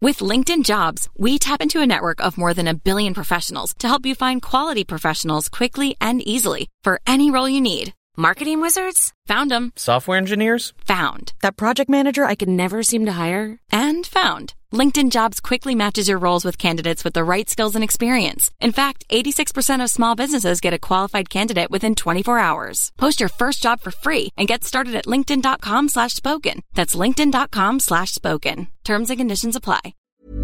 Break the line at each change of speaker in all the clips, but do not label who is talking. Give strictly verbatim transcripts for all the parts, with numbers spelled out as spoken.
With LinkedIn Jobs, we tap into a network of more than a billion professionals to help you find quality professionals quickly and easily for any role you need. Marketing wizards? Found them.
Software engineers?
Found. That project manager I could never seem to hire? And found. LinkedIn Jobs quickly matches your roles with candidates with the right skills and experience. In fact, eighty-six percent of small businesses get a qualified candidate within twenty-four hours. Post your first job for free and get started at linkedin.com slash spoken. That's linkedin.com slash spoken. Terms and conditions apply.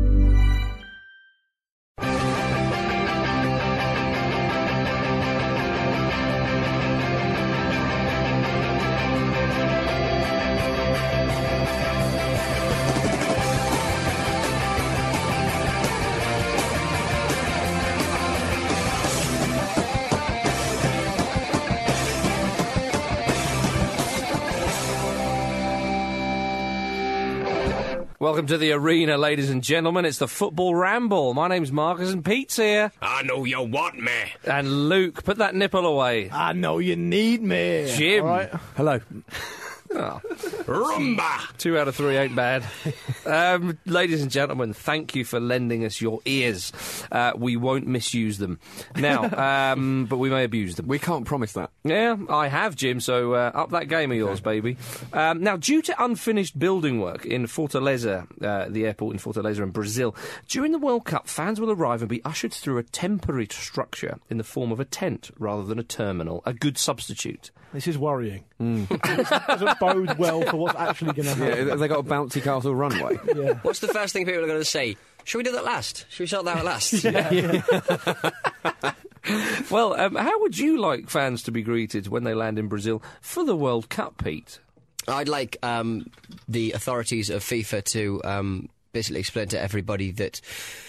Welcome to the arena, ladies and gentlemen. It's the Football Ramble. My name's Marcus and Pete's here.
I know you want me.
And Luke, put that nipple away.
I know you need me.
Jim.
All right.
Hello.
Oh.
Rumba.
Two out of three ain't bad. um, ladies and gentlemen, thank you for lending us your ears. Uh, we won't misuse them. Now, um, but we may abuse them.
We can't promise that.
Yeah, I have, Jim, so uh, up that game of yours, baby. Um, now, due to unfinished building work in Fortaleza, uh, the airport in Fortaleza in Brazil, during the World Cup, fans will arrive and be ushered through a temporary structure in the form of a tent rather than a terminal, a good substitute.
This is worrying. Mm. It doesn't bode well for what's actually going to happen.
Yeah, they got a bouncy castle runway.
Yeah.
What's the first thing people are going to say? Should we do that last? Should we sort that out last?
Yeah.
Yeah. Well, um, how would you like fans to be greeted when they land in Brazil for the World Cup, Pete?
I'd like um, the authorities of FIFA to um, basically explain to everybody that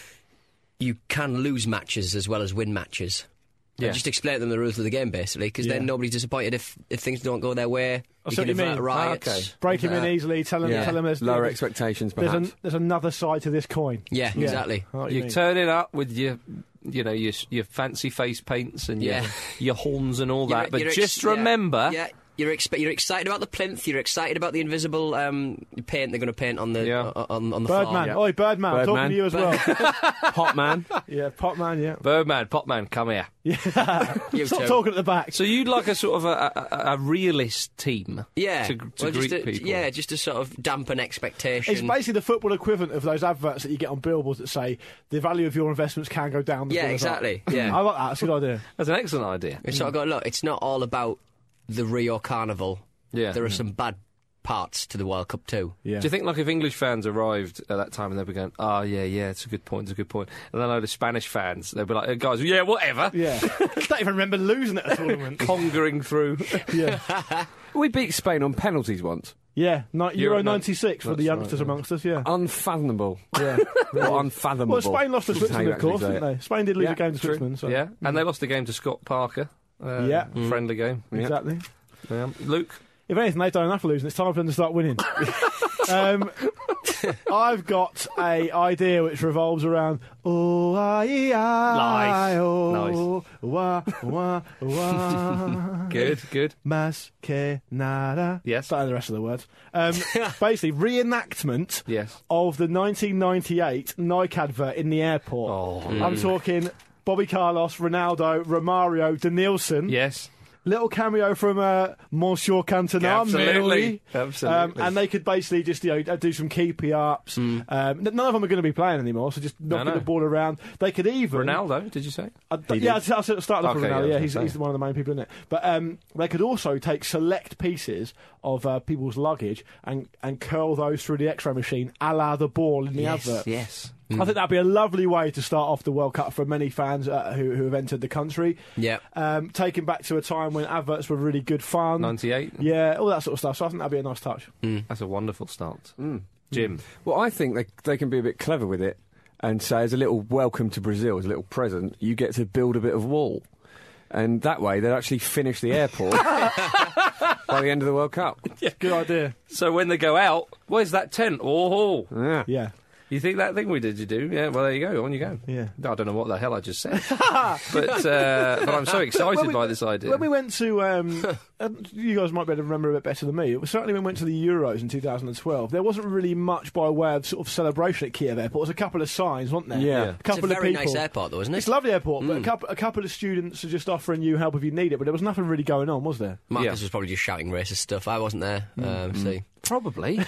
you can lose matches as well as win matches.
Yeah.
And just explain to them the rules of the game, basically, because
Yeah.
then nobody's disappointed if, if things don't go their way.
I
You
see
can
what you
avert
mean.
riots.
Ah, okay.
Break him in
Uh,
easily, tell him,
Yeah.
tell him there's,
Lower
there's,
expectations,
there's,
perhaps.
an, there's another side to this coin.
Yeah,
Yeah.
exactly.
I know what
You
mean.
turn it up with your, you know, your your fancy face paints and
Yeah.
your your horns and all
You're-
that, but
you're ex-
just
yeah.
remember.
Yeah, you're, expe- you're excited about the plinth, you're excited about the invisible um, paint they're going to paint on the
Yeah.
uh, on, on the
Birdman.
farm.
Oi, Birdman. I'm talking
Birdman.
to you as well.
Hot man.
Yeah, Popman, yeah.
Birdman, Popman, come here.
You
Stop
two.
talking at the back.
So you'd like a sort of a, a, a realist team,
Yeah,
to, to
well,
greet
just to,
people.
yeah, just to sort of dampen expectation.
It's basically the football equivalent of those adverts that you get on billboards that say the value of your investments can go down.
Yeah,
as well as up.
exactly. Yeah,
I like that. That's a good idea.
That's an excellent idea.
it's sort of got look. It's not all about the Rio Carnival.
Yeah.
There are some bad parts to the World Cup too.
Yeah.
Do you think, like, if English fans arrived at that time and they'd be going, oh, yeah, yeah, it's a good point, it's a good point, and then a load of Spanish fans, they'd be like, hey, guys, yeah, whatever,
Yeah. Don't even remember losing at a tournament.
congering through.
Yeah.
We beat Spain on penalties once.
Yeah. Ni-
Euro
Euro ninety-six for the
That's
youngsters
right, yeah.
amongst us, yeah.
Unfathomable.
Yeah.
Or unfathomable.
Well, Spain lost to
is how
Switzerland,
you
of course,
actually say
didn't
it.
they? Spain did lose
Yeah,
a game to
true.
Switzerland. So.
Yeah, and they lost a game to Scott Parker. Uh,
Yeah.
Friendly game.
Exactly.
Yeah. Luke?
If anything, they've done enough losing. It's time for them to start winning. um, I've got a idea which revolves around oh ah ee, ah,
Nice.
oh wah wah wah.
Good, good.
Mas que nada.
Yes.
Don't know the rest of the words. Um, basically, reenactment
Yes.
of the nineteen ninety-eight Nike advert in the airport.
Oh.
I'm talking Bobby Carlos, Ronaldo, Romario, Denilson.
Yes.
Little cameo from uh, Monsieur Cantona,
Absolutely.
maybe.
Absolutely.
Um, and they could basically just you know do some keepy ups. Um, n- none of them are going to be playing anymore, so just knocking
no.
the ball around. They could even
Ronaldo, did you say?
Uh, yeah, I started off with
Okay,
Ronaldo.
yeah, I
Yeah,
was
he's,
gonna
he's
say.
one of the main people in it. But um, they could also take select pieces of uh, people's luggage and, and curl those through the X-ray machine, a la the ball in the
yes,
advert.
yes.
I think that'd be a lovely way to start off the World Cup for many fans uh, who, who have entered the country.
Yeah.
Um, taking back to a time when adverts were really good fun.
ninety-eight?
Yeah, all that sort of stuff. So I think that'd be a nice touch.
That's a wonderful start. Jim?
Well, I think they, they can be a bit clever with it and say, as a little welcome to Brazil, as a little present, you get to build a bit of wall. And that way, they'll actually finish the airport by the end of the World Cup.
Good idea.
So when they go out, where's that tent? Oh,
Yeah.
Yeah.
You think that thing we did, you do? Yeah, well, there you go. On you go.
Yeah.
I don't know what the hell I just said. but uh, but I'm so excited
we,
by this idea.
When we went to, um, uh, you guys might be able to remember a bit better than me. It was certainly when we went to the Euros in two thousand twelve, there wasn't really much by way of sort of celebration at Kiev Airport. There was a couple of signs, wasn't there?
Yeah.
A couple
It's a very
of people.
nice airport, though, isn't it?
It's a lovely airport, but a couple, a couple of students are just offering you help if you need it, but there was nothing really going on, was there?
Marcus
Yeah.
was probably just shouting racist stuff. I wasn't there. Um, see.
Probably.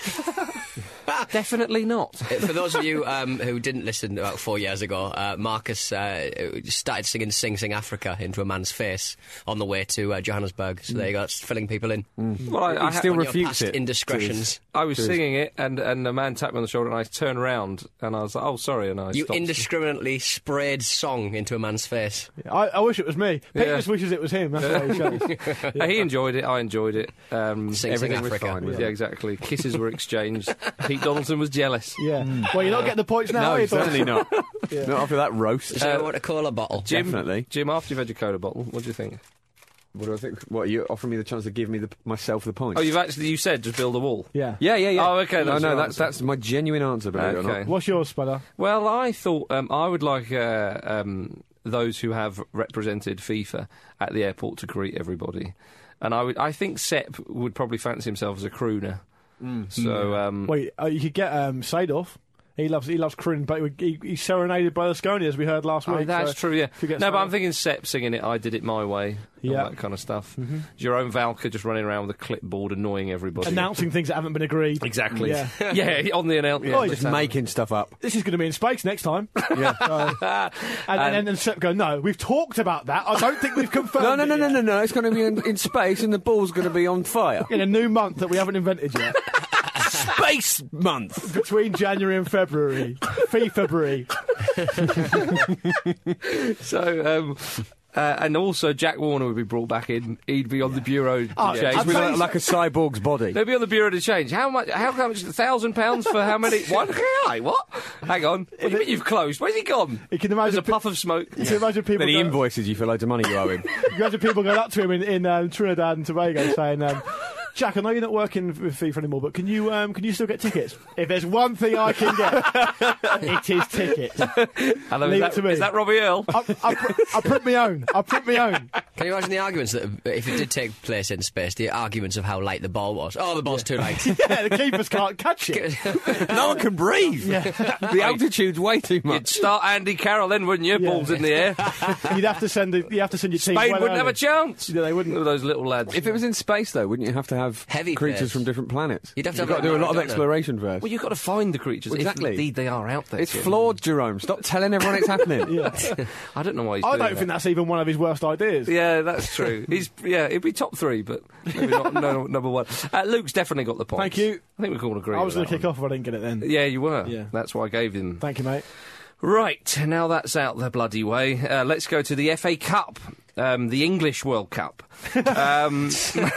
Definitely not.
Uh, For those of you um, who didn't listen about four years ago, uh, Marcus uh, started singing Sing Sing Africa into a man's face on the way to uh, Johannesburg. So there you go, it's filling people in.
Well, I,
He
I,
still
On your
refutes
past
it.
indiscretions.
I was singing it, and, and a man tapped me on the shoulder, and I turned around, and I was like, "Oh, sorry," and I
You
stopped.
indiscriminately sprayed song into a man's face.
I, I wish it was me. Pete
Yeah.
just wishes it was him. That's what he shows.
Uh, he enjoyed it. I enjoyed it. Um,
Sing Sing
everything was
Africa.
fine with
yeah, exactly. Kisses were exchanged. Pete Donaldson was jealous.
Yeah. Well, you're not getting the points now,
No,
are you,
certainly
Donaldson?
not.
Yeah.
Not after that roast.
So
Uh,
you want a cola bottle?
Jim,
Definitely.
Jim, after you've had your cola bottle, what do you think?
What do I think? What, you offering me the chance to give me the, myself the points?
Oh, you've actually you said just build a wall.
Yeah.
Yeah, yeah, yeah.
Oh, okay,
No,
that's
no,
your
that's,
answer.
that's my genuine answer, believe it or
Okay.
not.
What's yours, Spudder?
Well, I thought um, I would like uh, um, those who have represented FIFA at the airport to greet everybody, and I would. I think Sepp would probably fancy himself as a crooner. So um,
Wait, uh, you could get um, Sadorf. He loves he loves crooning, but he, he serenaded Berlusconi, as we heard last
oh,
week.
that's
so
true. Yeah.
could get
No, but I'm
Sadorf.
thinking Sepp singing it. I did it my way. All
Yeah.
that kind of stuff. Jerome Valcke just running around with a clipboard, annoying everybody.
announcing things that haven't been agreed.
Exactly.
Yeah.
yeah, on the announcement.
Oh,
Just making stuff up.
This is going to be in space next time.
Yeah.
Uh, and, and, and then Sepp go, no, we've talked about that. I don't think we've confirmed
No, no,
it
no, no,
yet."
no, no. It's going to be in, in space and the ball's going to be on fire.
In a new month that we haven't invented yet.
Space month!
Between January and February. FIFA-bury.
So, um, uh, and also Jack Warner would be brought back in. He'd be on the bureau to
Oh,
change.
I'd
With
say-
like, like a cyborg's body.
They'd be on the bureau to change. How much? How much? A thousand pounds for how many? One guy? What? Hang on. What do you mean you've closed? Where's he gone?
You can
There's
imagine
a puff of smoke.
You can imagine people
Then he
go-
invoices you for loads of money you owe him.
you can imagine people going up to him in, in um, Trinidad and Tobago saying, um, Jack, I know you're not working with FIFA anymore, but can you um, can you still get tickets? If there's one thing I can get, it is tickets.
Hello,
Leave
is,
it to
that,
me.
is that Robbie Earl?
I, I, pr- I print my own. I print my own.
Can you imagine the arguments that, if it did take place in space, the arguments of how light the ball was? Oh, the ball's too light.
Yeah, the keepers can't catch it.
No one can breathe. The altitude's way too
You'd
much.
start Andy Carroll then, wouldn't you?
Yeah.
Balls in the air.
You'd have to send. The, you have to send your team.
Spain
well
wouldn't have
early.
a chance.
Yeah, they wouldn't.
Look at those little lads.
If it was in space, though, wouldn't you have to have
Heavy
creatures
players.
from different planets?
You'd have to
You've
have
got to do a
like
lot of
Maradona.
exploration first.
Well, you've got to find the creatures.
Exactly.
If indeed they are out there.
It's
Tim.
flawed, Jerome. Stop telling everyone it's happening.
Yeah.
I don't know why he's
I
doing
don't
that.
think that's even one of his worst ideas.
Yeah, that's true. He's yeah, it'd be top three, but maybe not no, number one. Uh, Luke's definitely got the points.
Thank you.
I think we can all agree.
I was
going
going
to
to kick off if I didn't get it then.
Yeah, you were.
Yeah.
That's why I gave him.
Thank you, mate.
Right, now that's out the bloody way. Uh, let's go to the F A Cup, um, the English World Cup. um,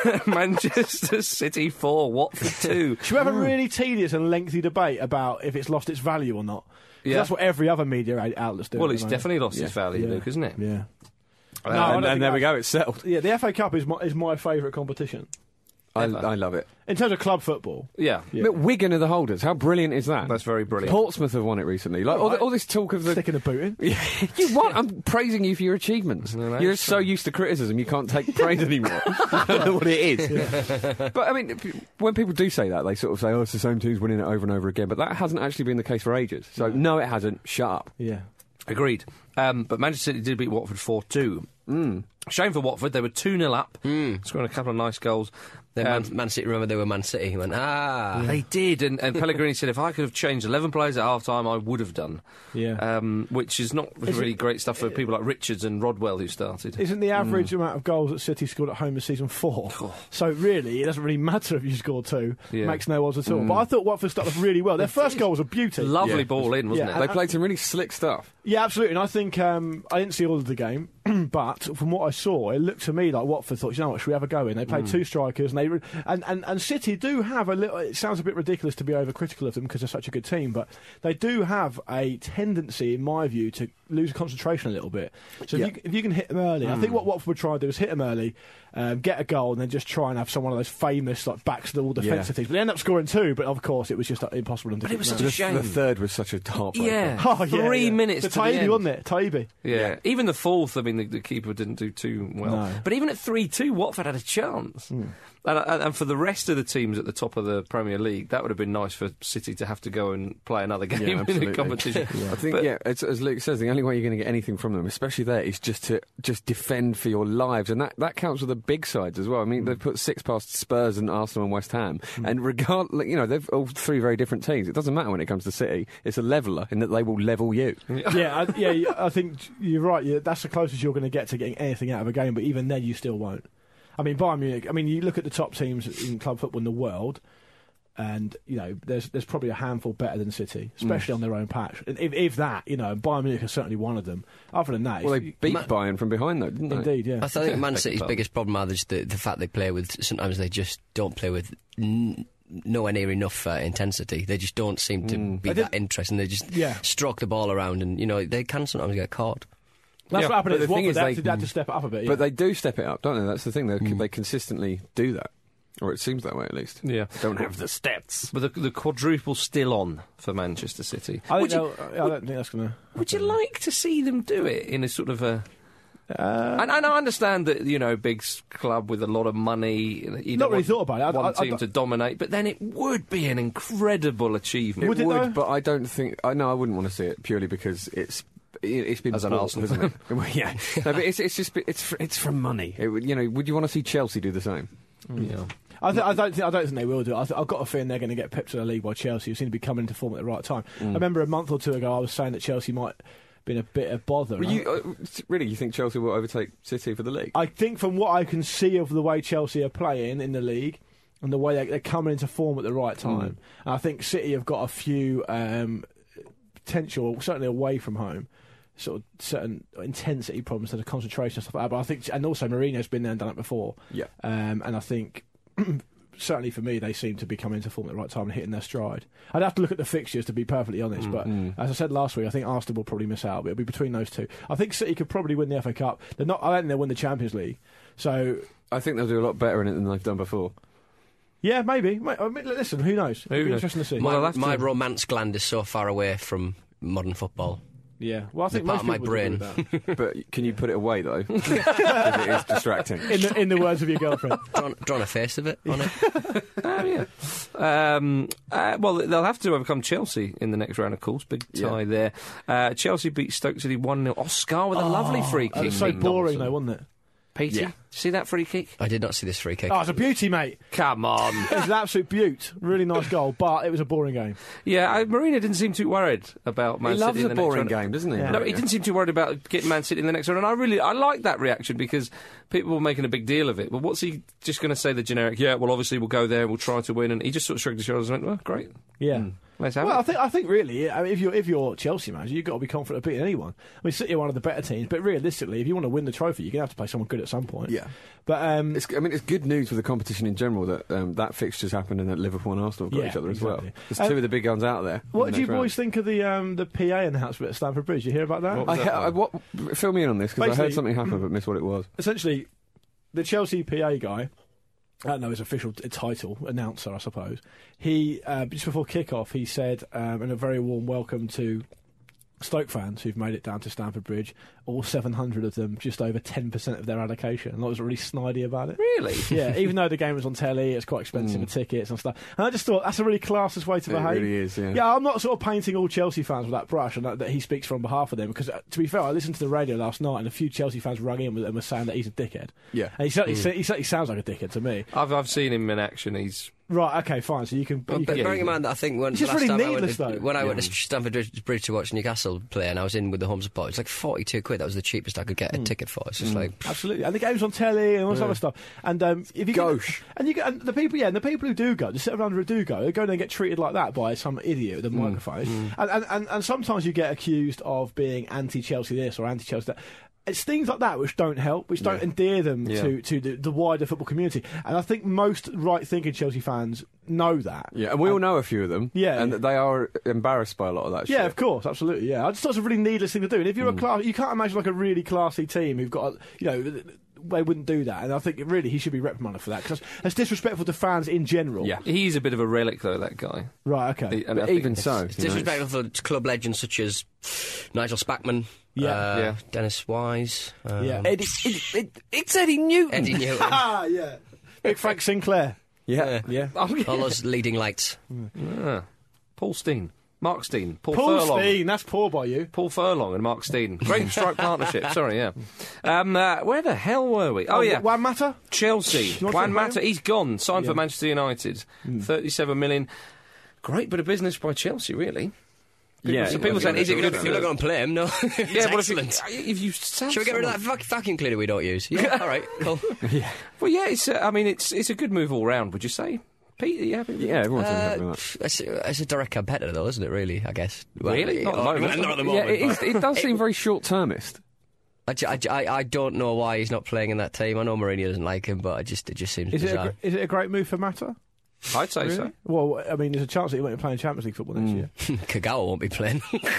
Manchester City four, Watford two.
Should we have a really tedious and lengthy debate about if it's lost its value or not? 'Cause
Yeah.
That's what every other media out- outlet's doing.
Well,
at
it's
the moment.
definitely lost its value,
Yeah.
Luke, isn't it?
Yeah.
Uh,
No, I don't
and
think
and there we
that-
go. It's settled.
Yeah, the F A Cup is my, is my favourite competition.
I,
Ever.
I love it.
In terms of club football.
yeah.
Yeah.
Look, Wigan are the holders. How brilliant is that?
That's very brilliant.
Portsmouth have won it recently. Like all,
Alright.
the, all this talk of the.
Sticking a boot in.
You what? I'm praising you for your achievements.
No, that's
You're so used to criticism, you can't take praise anymore. I don't know what it is. But I mean, p- when people do say that, they sort of say, "Oh, it's the same teams winning it over and over again." But that hasn't actually been the case for ages. So no, it hasn't. Shut up.
Yeah.
Agreed. Um, but Manchester City did beat Watford four two. Mm. Shame for Watford. They were two nil up,
Mm.
scoring a couple of nice goals.
Then
Um,
Man, Man City, remember they were Man City. He went, ah.
They did, and, and Pellegrini said, if I could have changed eleven players at half-time, I would have done.
Yeah.
Um, which is not
Is
really
it-
great stuff for people like Richards and Rodwell, who started.
Isn't the average amount of goals that City scored at home this season four? So really, it doesn't really matter if you score two.
Yeah.
Makes no odds at all. But I thought Watford started off really well. Their first goal was a beauty.
Lovely
Yeah.
ball in, wasn't
Yeah,
it?
They played some really slick stuff.
Yeah, absolutely. And I think um, I didn't see all of the game, but from what I saw, it looked to me like Watford thought, you know what, should we have a go in? They played two strikers and they and, and and City do have a little. It sounds a bit ridiculous to be overcritical of them because they're such a good team, but they do have a tendency, in my view, to lose concentration a little bit. So
Yeah.
if, you, if you can hit them early, mm. I think what Watford would try and do is hit them early, um, get a goal, and then just try and have some one of those famous like backs to the wall defensive
Yeah.
teams. But they end up scoring two, but of course it was just uh, impossible.
But it was such
The,
a shame.
the third was such a heartbreaker.
Yeah,
Oh, yeah,
three
yeah.
minutes
The
to the
Taibbi,
end.
wasn't it? Taibbi.
Yeah.
Yeah.
Even the fourth, I mean, the, the keeper didn't do too well.
No.
But even at three two, Watford had a chance.
Mm.
And, and, and for the rest of the teams at the top of the Premier League, that would have been nice for City to have to go and play another game in
absolutely.
the competition.
I think,
But-
yeah, it's, as Luke says, the only way you're going to get anything from them, especially there, is just to just defend for your lives, and that, that counts with the big sides as well. I mean, they've put six past Spurs and Arsenal and West Ham, and regard, you know, they've all three very different teams. It doesn't matter when it comes to City; it's a leveler in that they will level you.
yeah, I, yeah. I think you're right. Yeah, that's the closest you're going to get to getting anything out of a game. But even then, you still won't. I mean, Bayern Munich. I mean, you look at the top teams in club football in the world, and you know, there's there's probably a handful better than City, especially mm. on their own patch. And if, if that, you know, Bayern Munich is certainly one of them. Other than that,
Well,
it's-
they beat
Ma-
Bayern from behind, though, didn't they?
indeed, yeah.
I think Man City's
Second
biggest problem are just the, the fact they play with. Sometimes they just don't play with n- nowhere near enough uh, intensity. They just don't seem to
Mm.
be
I did-
that interesting. They just
Yeah.
stroke the ball around, and you know they can sometimes get caught.
That's
Yeah,
what happened
but
at
the thing
Watford.
is
They,
they-
had to, they had to step it up a bit. Yeah.
But they do step it up, don't they? That's the thing. They, they consistently do that, or it seems that way at least.
Yeah.
Don't have the stats.
But the, the quadruple's still on for Manchester City.
I, think
would, you,
they'll- I don't think that's going to.
would you like to see them do it in a sort of a...
Uh,
And, and I understand that, you know, big s- club with a lot of money. You
Not
don't
really
want
thought about it. I-
One
I- I
team
don't-
to dominate, but then it would be an incredible achievement.
Would
it
it,
would,
though?
but I don't think. I know I wouldn't want to see it purely because it's. it- It's been
As an
bought,
Arsenal
hasn't it? Well, yeah, no, but it's it's just it's for, it's from money. It would, you know, would you want to see Chelsea do the same?
Yeah.
I, th- I don't think I don't think they will do it. I th- I've got a feeling they're going to get pipped to the league by Chelsea, who seem to be coming into form at the right time. I remember a month or two ago I was saying that Chelsea might have been a bit of bother.
Well,
and
you, uh, really, you think Chelsea will overtake City for the league?
I, I think from what I can see of the way Chelsea are playing in the league and the way they're, they're coming into form at the right time, and I think City have got a few um, potential, certainly away from home, sort of certain intensity problems, sort of concentration and stuff like that. But I think, and also Mourinho's been there and done it before.
Yeah.
Um, and I think, certainly for me, they seem to be coming into form at the right time and hitting their stride. I'd have to look at the fixtures to be perfectly honest, but as I said last week, I think Arsenal will probably miss out. But it'll be between those two. I think City could probably win the F A Cup. They're not. I don't think they'll win the Champions League. So
I think they'll do a lot better in it than they've done before.
yeah, maybe. Ma- I mean, listen, who knows? It'll be
knows?
interesting to see.
Well, I'll
My,
have to-
my romance gland is so far away from modern football.
yeah. Well, I think
part
most
of my
people would agree with that.
But can you put it away though? Because it is distracting.
in the in the words of your girlfriend.
Drawn, drawn a face of it on it.
Oh, yeah. Um, uh, well, they'll have to overcome Chelsea in the next round, of course. Big tie
Yeah.
there. Uh, Chelsea beat Stoke City one nil. Oscar with a lovely free
That
kick.
was so
Nick
boring,
Dawson.
though, wasn't it?
Petey,
Yeah.
see that free kick?
I did not see this free kick.
Oh, it's a beauty, mate.
Come on.
It was an absolute beaut. Really nice goal, but it was a boring game.
Yeah, I, Mourinho didn't seem too worried about Man
He
City
loves
in
a
the next
boring
round.
game, doesn't he?
Yeah.
No,
Mourinho?
he didn't seem too worried about getting Man City in the next round, and I really, I like that reaction because people were making a big deal of it. But what's he just going to say? The generic, yeah, well, obviously we'll go there, we'll try to win, and he just sort of shrugged his shoulders and went, well, great,
Yeah.
let's have
Well, I
it.
think I think really, I mean, if you're if you're Chelsea manager, you've got to be confident of beating anyone. I mean, City are one of the better teams, but realistically, if you want to win the trophy, you're going to have to play someone good at some point.
Yeah.
But um,
It's, I mean, it's good news for the competition in general that um, that fixture's happened and that Liverpool and Arsenal have got
Yeah,
each other as
exactly.
well. There's
Um,
two of the big guns out there.
what
in
did
the
you
next round.
boys think of the um, the P A announcement at Stamford Bridge? You hear about that?
What
I,
was that
I,
one?
what, fill me in on this because I
Basically-
heard something happen but missed what it was.
Essentially, the Chelsea P A guy, I don't know his official t- title, announcer, I suppose. He uh, just before kick-off, he said, um, and a very warm welcome to Stoke fans who've made it down to Stamford Bridge. All seven hundred of them, just over ten percent of their allocation. And I was really snidey about it.
Really?
Yeah, even though the game was on telly, it's quite expensive for tickets and stuff. And I just thought that's a really classist way to
It
behave.
really is, yeah.
Yeah, I'm not sort of painting all Chelsea fans with that brush and that, that he speaks from behalf of them because, uh, to be fair, I listened to the radio last night and a few Chelsea fans rung in with- and were saying that he's a dickhead.
Yeah.
And he certainly, he certainly sounds like a dickhead to me.
I've I've seen him in action. He's
Right, okay, fine. So you can.
But
you can
bearing in mind that I think when
It's
the
just
last
really
time I went
needless,
to,
though.
when I went to Stamford Bridge, Bridge to watch Newcastle play and I was in with the home support, it's like forty-two quid. That was the cheapest I could get a ticket for. It's just like
Absolutely, and the game's on telly and all this other stuff. And um, if you
Gauche.
Get, and you get and the people, yeah, and the people who do go, the seven hundred who do go, they go there and get treated like that by some idiot with a microphone. And, and and and sometimes you get accused of being anti-Chelsea this or anti-Chelsea that. it's things like that which don't help, which don't
Yeah.
endear them
Yeah.
to, to the, the wider football community. And I think most right-thinking Chelsea fans know that.
Yeah, and we all know a few of them.
Yeah.
And they are embarrassed by a lot of that shit.
Yeah, of course, absolutely. Yeah, I just thought it was a really needless thing to do. And if you're
Mm.
a class, you can't imagine like a really classy team who've got, a, you know, they wouldn't do that. And I think really he should be reprimanded for that because that's disrespectful to fans in general.
Yeah.
He's a bit of a relic, though, that guy.
Right. Okay.
He- and I
But
think
even
it's-
so,
It's
you know,
disrespectful for club legends such as Nigel Spackman,
Yeah.
uh,
Yeah.
Dennis Wise, um,
Yeah.
Eddie, it, it, it's Eddie Newton.
Eddie Newton,
Ah, yeah. Big Frank Sinclair.
Yeah.
Yeah.
Oh, yeah.
all those leading lights.
Yeah. Paul Steen. Mark Steen. Paul,
Paul
Furlong.
Steen. That's poor by you.
Paul Furlong and Mark Steen. Great strike partnership. Sorry, yeah. Um, uh, where the hell were we? Oh, yeah.
Juan Mata.
Chelsea.
You want
Juan
to
Mata.
talk
He's gone. Signed for
Yeah.
Manchester United. thirty-seven million. Great bit of business by Chelsea, really.
Yeah.
So people
yeah.
saying, is it
You're
good
not,
for
you're not going to play him, no? It's
Yeah, well, if you,
excellent.
if you sell
Shall we get rid of that
someone-
vac- vacuum cleaner we don't use? Yeah, all right, cool.
Well, yeah, it's. Uh, I mean, it's it's a good move all round. Would you say, Pete? Are you happy with it?
Yeah, everyone's
Uh,
happy with that.
it's, it's a direct competitor, though, isn't it? Really, I guess.
Really? Not at the
oh,
moment.
Not at the
Yeah,
moment.
it, is,
but-
it does seem very short-termist.
I, ju- I, ju- I, I don't know why he's not playing in that team. I know Mourinho doesn't like him, but I just it just seems
Is it, a,
bizarre.
gr- is it a great move for Mata?
I'd say so.
Well, I mean, there's a chance that he won't be playing Champions League football next year.
Kagawa won't be playing.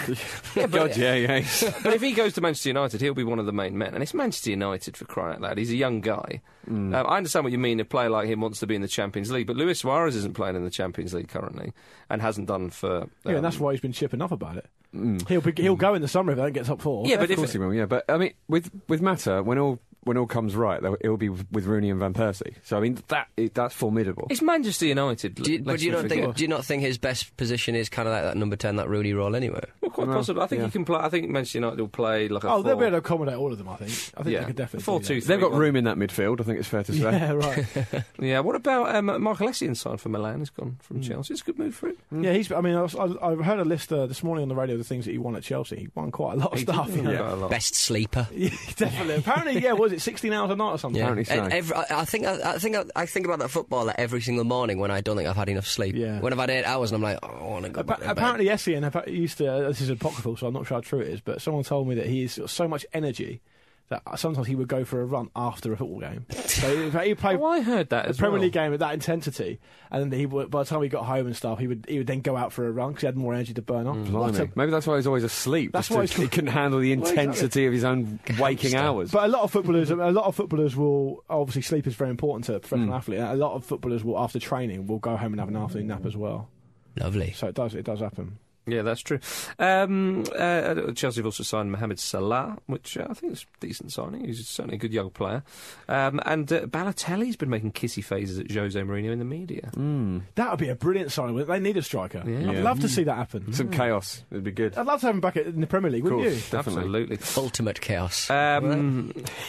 God, yeah, yeah.
But if he goes to Manchester United, he'll be one of the main men. And it's Manchester United, for crying out loud. He's a young guy. Um, I understand what you mean. A player like him wants to be in the Champions League, but Luis Suarez isn't playing in the Champions League currently and hasn't done for. Um,
Yeah, and that's why he's been chipping off about it. He'll be, he'll go in the summer if they don't get top four.
Yeah, but
Of
if
course
it-
he will, yeah. But, I mean, with, with Mata, when all... When all comes right, though, it'll be with, with Rooney and Van Persie. So I mean, that it, that's formidable.
It's Manchester United.
Do you, but
let's
do you
not
not
forget.
think? Do you not think his best position is kind of like that number ten, that Rooney role, anyway?
Well, quite
Well,
possible. I think
yeah.
he can play. I think Manchester United will play like a.
Oh, they'll
four,
be able to accommodate all of them, I think. I think
yeah,
they could definitely
four
do
two.
that.
They've got
three,
room in that midfield, I think it's fair to say.
Yeah, right.
Yeah. What about um, Michael Essien signed for Milan? He's gone from Chelsea. It's a good move for him.
Yeah, he's. I mean, I, was, I, I heard a list uh, this morning on the radio of the things that he won at Chelsea. He won quite a lot of
He
stuff.
did
you know.
quite a lot.
Best sleeper.
Yeah, definitely. Apparently, yeah, was it sixteen hours a night or something?
Yeah.
Apparently so.
And every, I, I think I, I think I, I think about that footballer every single morning when I don't think I've had enough sleep.
Yeah.
When I've had eight hours and I'm like, oh, I want to go
Appa-
back to bed.
apparently, Essien appa- used to. Uh, this is apocryphal, so I'm not sure how true it is. But someone told me that he has so much energy that sometimes he would go for a run after a football game. So he, he played
Oh, I heard that
a
as
Premier
well.
League game at that intensity, and then he would, by the time he got home and stuff, he would he would then go out for a run because he had more energy to burn off. What
Blimey.
a-
Maybe that's why he's always asleep.
That's
just
why
to-
he's-
he couldn't handle the
Well, exactly.
intensity of his own waking
Hamster.
hours.
But a lot of footballers, a lot of footballers will obviously sleep is very important to a professional athlete. And a lot of footballers will, after training, will go home and have an afternoon nap as well.
Lovely.
So it does, it does happen.
Yeah, that's true. Um, uh, Chelsea have also signed Mohamed Salah, which uh, I think is a decent signing. He's certainly a good young player. Um, and uh, Balotelli's been making kissy phases at Jose Mourinho in the media.
That would be a brilliant signing. They need a striker.
Yeah.
I'd
Yeah.
love to see that happen.
Some chaos. It'd be good.
I'd love to have him back in the Premier League, wouldn't you?
Course. Definitely.
Absolutely.
Ultimate chaos.
Um,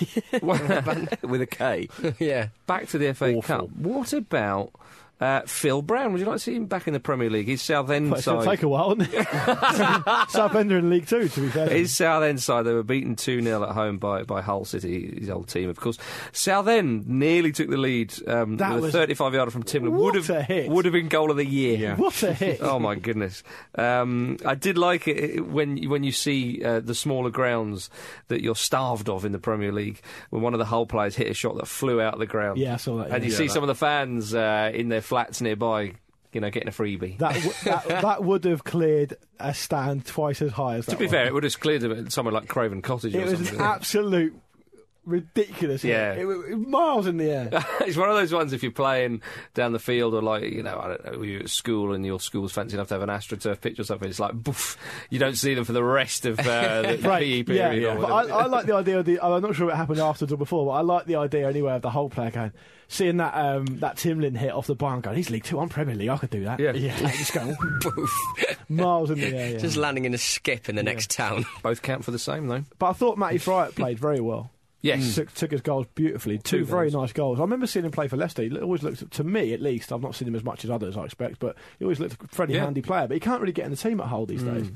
With a K.
yeah.
back to the F A
Awful.
Cup. What about uh, Phil Brown? Would you like to see him back in the Premier League? His Southend
Well, it's going to
side.
take a while, isn't it? Southender in League Two, to be fair.
His Southend side, they were beaten two nil at home by, by Hull City, his old team, of course. Southend nearly took the lead um,
That
with
was-
a thirty-five yarder from Timlin.
What
Would have
a hit.
would have been goal of the year.
Yeah.
What a hit!
Oh my goodness! Um, I did like it it- when when you see uh, the smaller grounds that you're starved of in the Premier League. When one of the Hull players hit a shot that flew out of the ground,
Yeah, I saw that.
and
yeah.
you see some of the fans uh, in their flats nearby, you know, getting a freebie.
That, w- that, that would have cleared a stand twice as high as that
to be
one.
fair, it would have cleared them at somewhere like Craven Cottage
It
or
was an
something.
absolute ridiculous hit.
Yeah.
It was miles in the air.
It's one of those ones if you're playing down the field or like, you know, I don't know, you're at school and your school's fancy enough to have an AstroTurf pitch or something, it's like, boof, you don't see them for the rest of uh, the
Right,
P E
yeah,
period.
yeah.
Or
But I,
whatever.
I like the idea of the. I'm not sure it happened afterwards or before, but I like the idea anyway of the whole player going, seeing that um, that Timlin hit off the bar and going, he's League Two, I'm Premier League, I could do that.
Yeah.
yeah just going
Poof.
miles in the air. Yeah.
Just landing in a skip in the next town.
Both count for the same, though.
But I thought Matty Fryatt played very well.
Yes.
Took, took his goals beautifully. Two,
Two
very
goals.
nice goals. I remember seeing him play for Leicester. He always looked, to me at least, I've not seen him as much as others, I expect, but he always looked a fairly
Yeah.
handy player. But he can't really get in the team at Hull these days.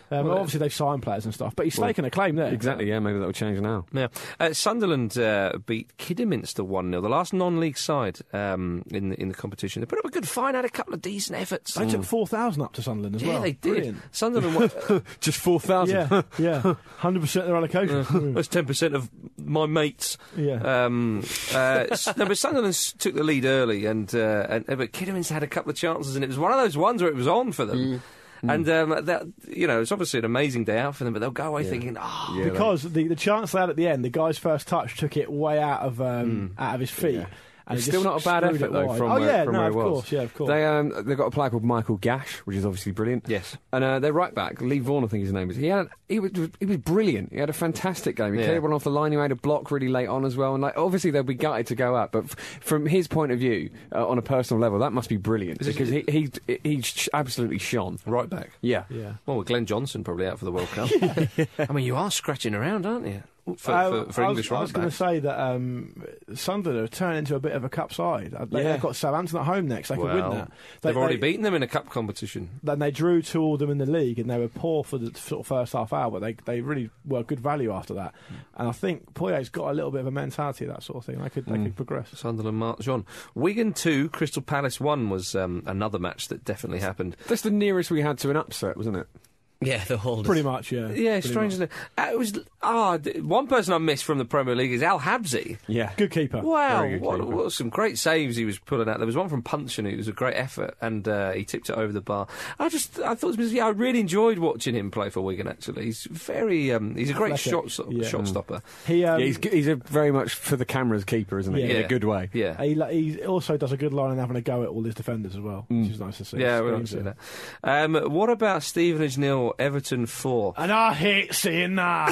Um,
Well,
obviously, they've signed players and stuff, but he's
Well,
staking a claim there.
Exactly, yeah, maybe that will change now.
Yeah. Uh, Sunderland uh, beat Kidderminster one nil, the last non-league side um, in, the, in the competition. They put up a good fight, had a couple of decent efforts.
They took four thousand up to Sunderland as
yeah,
well.
they did.
Brilliant.
Sunderland won,
Just four thousand.
Yeah, yeah, one hundred percent their allocation.
that's ten percent of my mates.
Yeah.
Um, uh, s- no, but Sunderland s- took the lead early, and, uh, and but Kidderminster had a couple of chances, and it was one of those ones where it was on for them.
Mm.
And um, that, you know, it's obviously an amazing day out for them, but they'll go away thinking, oh,
Yeah,
because the, the chance they had at the end, the guy's first touch took it way out of um, out of his feet.
Yeah.
And
It's
he
still
just
not a bad
screwed
effort
it
though
wide.
from
oh
where,
yeah,
from
no,
where
of
it was.
course, yeah, of course.
They um, they've got a player called Michael Gash, which is obviously brilliant.
yes.
And uh, their right back, Lee Vaughan, I think his name is. He had he was he was brilliant. He had a fantastic game. He
Yeah.
cleared one off the line. He made a block really late on as well. And like obviously they'll be gutted to go up, but f- from his point of view, uh, on a personal level, that must be brilliant
Is it-
because he he he sh- absolutely shone.
Right back.
Yeah.
yeah.
Well, with Glenn Johnson probably out for the World Cup. I mean, you are scratching around, aren't you? For,
Uh,
for, for
I
English
was, I was
right
going to
backs.
say that um, Sunderland have turned into a bit of a cup side. Uh, They,
Yeah.
They've got Southampton at home next. They could win
Well,
that. They,
They've already
they,
beaten them in a cup competition.
Then they drew two of them in the league, and they were poor for the sort of first half hour. But they they really were good value after that. And I think Poyet's got a little bit of a mentality of that sort of thing. They could they could progress.
Sunderland march on. Wigan two, Crystal Palace one was um, another match that definitely happened.
That's the nearest we had to an upset, wasn't it?
Yeah, the Holders.
Pretty much, yeah.
Yeah,
Pretty
strange.
much.
Isn't it? Uh, it was ah, d- one person I missed from the Premier League is Al Habsi.
Yeah.
Good keeper.
Wow,
Very good
what,
keeper.
what some great saves he was pulling out. There was one from Puncheon, it was a great effort, and uh, he tipped it over the bar. I just, I thought, it was, yeah, I really enjoyed watching him play for Wigan. Actually, he's very, um, he's a great
Athletic,
shot
yeah.
shot
Mm.
stopper.
He um,
yeah, he's g- he's a very much for the cameras keeper, isn't he?
Yeah.
In
Yeah.
a good way.
Yeah,
he, he also does a good line and having a go at all his defenders as well, which is nice to see.
yeah, we don't
Screams
see
it.
that. Um, what about Stevenage nil, Everton four?
And I hate seeing that.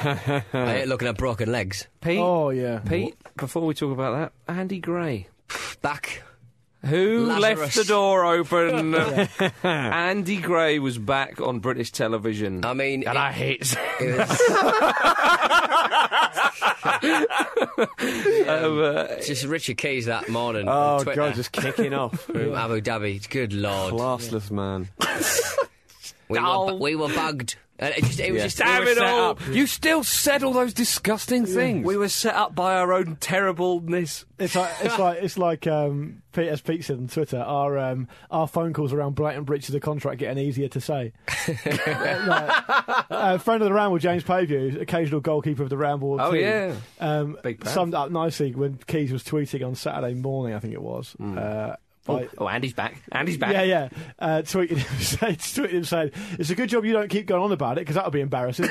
I hate looking at broken legs.
Pete,
oh yeah.
Pete. Before we talk about that, Andy Gray.
Back.
Who
Lazarus.
left the door open? Andy Gray was back on British television.
I mean,
and
it-
I hate.
It was
um, uh,
just Richard Keys that morning.
Oh
on Twitter
God, just kicking off.
from Abu Dhabi. Good lord.
Classless man.
We,
Oh.
were, bu- we were bugged. And it, just, it was
Yeah.
just
Damn
We were
it
set
all.
up. You still said all those disgusting things.
we were set up by our own terribleness.
It's like it's like it's like um, Pete, as Pete said on Twitter. Our um, our phone calls around blatant breaches of contract getting easier to say. like, uh, friend of the Ramble, James Payview, occasional goalkeeper of the Ramble.
Oh,
team,
yeah.
um,
Big fan.
summed up nicely when Keys was tweeting on Saturday morning. I think it was. Uh,
Oh,
by-
oh, Andy's back. Andy's back.
Yeah, yeah. Uh, tweeted him, saying, tweeted him saying, "It's a good job you don't keep going on about it because that would be embarrassing."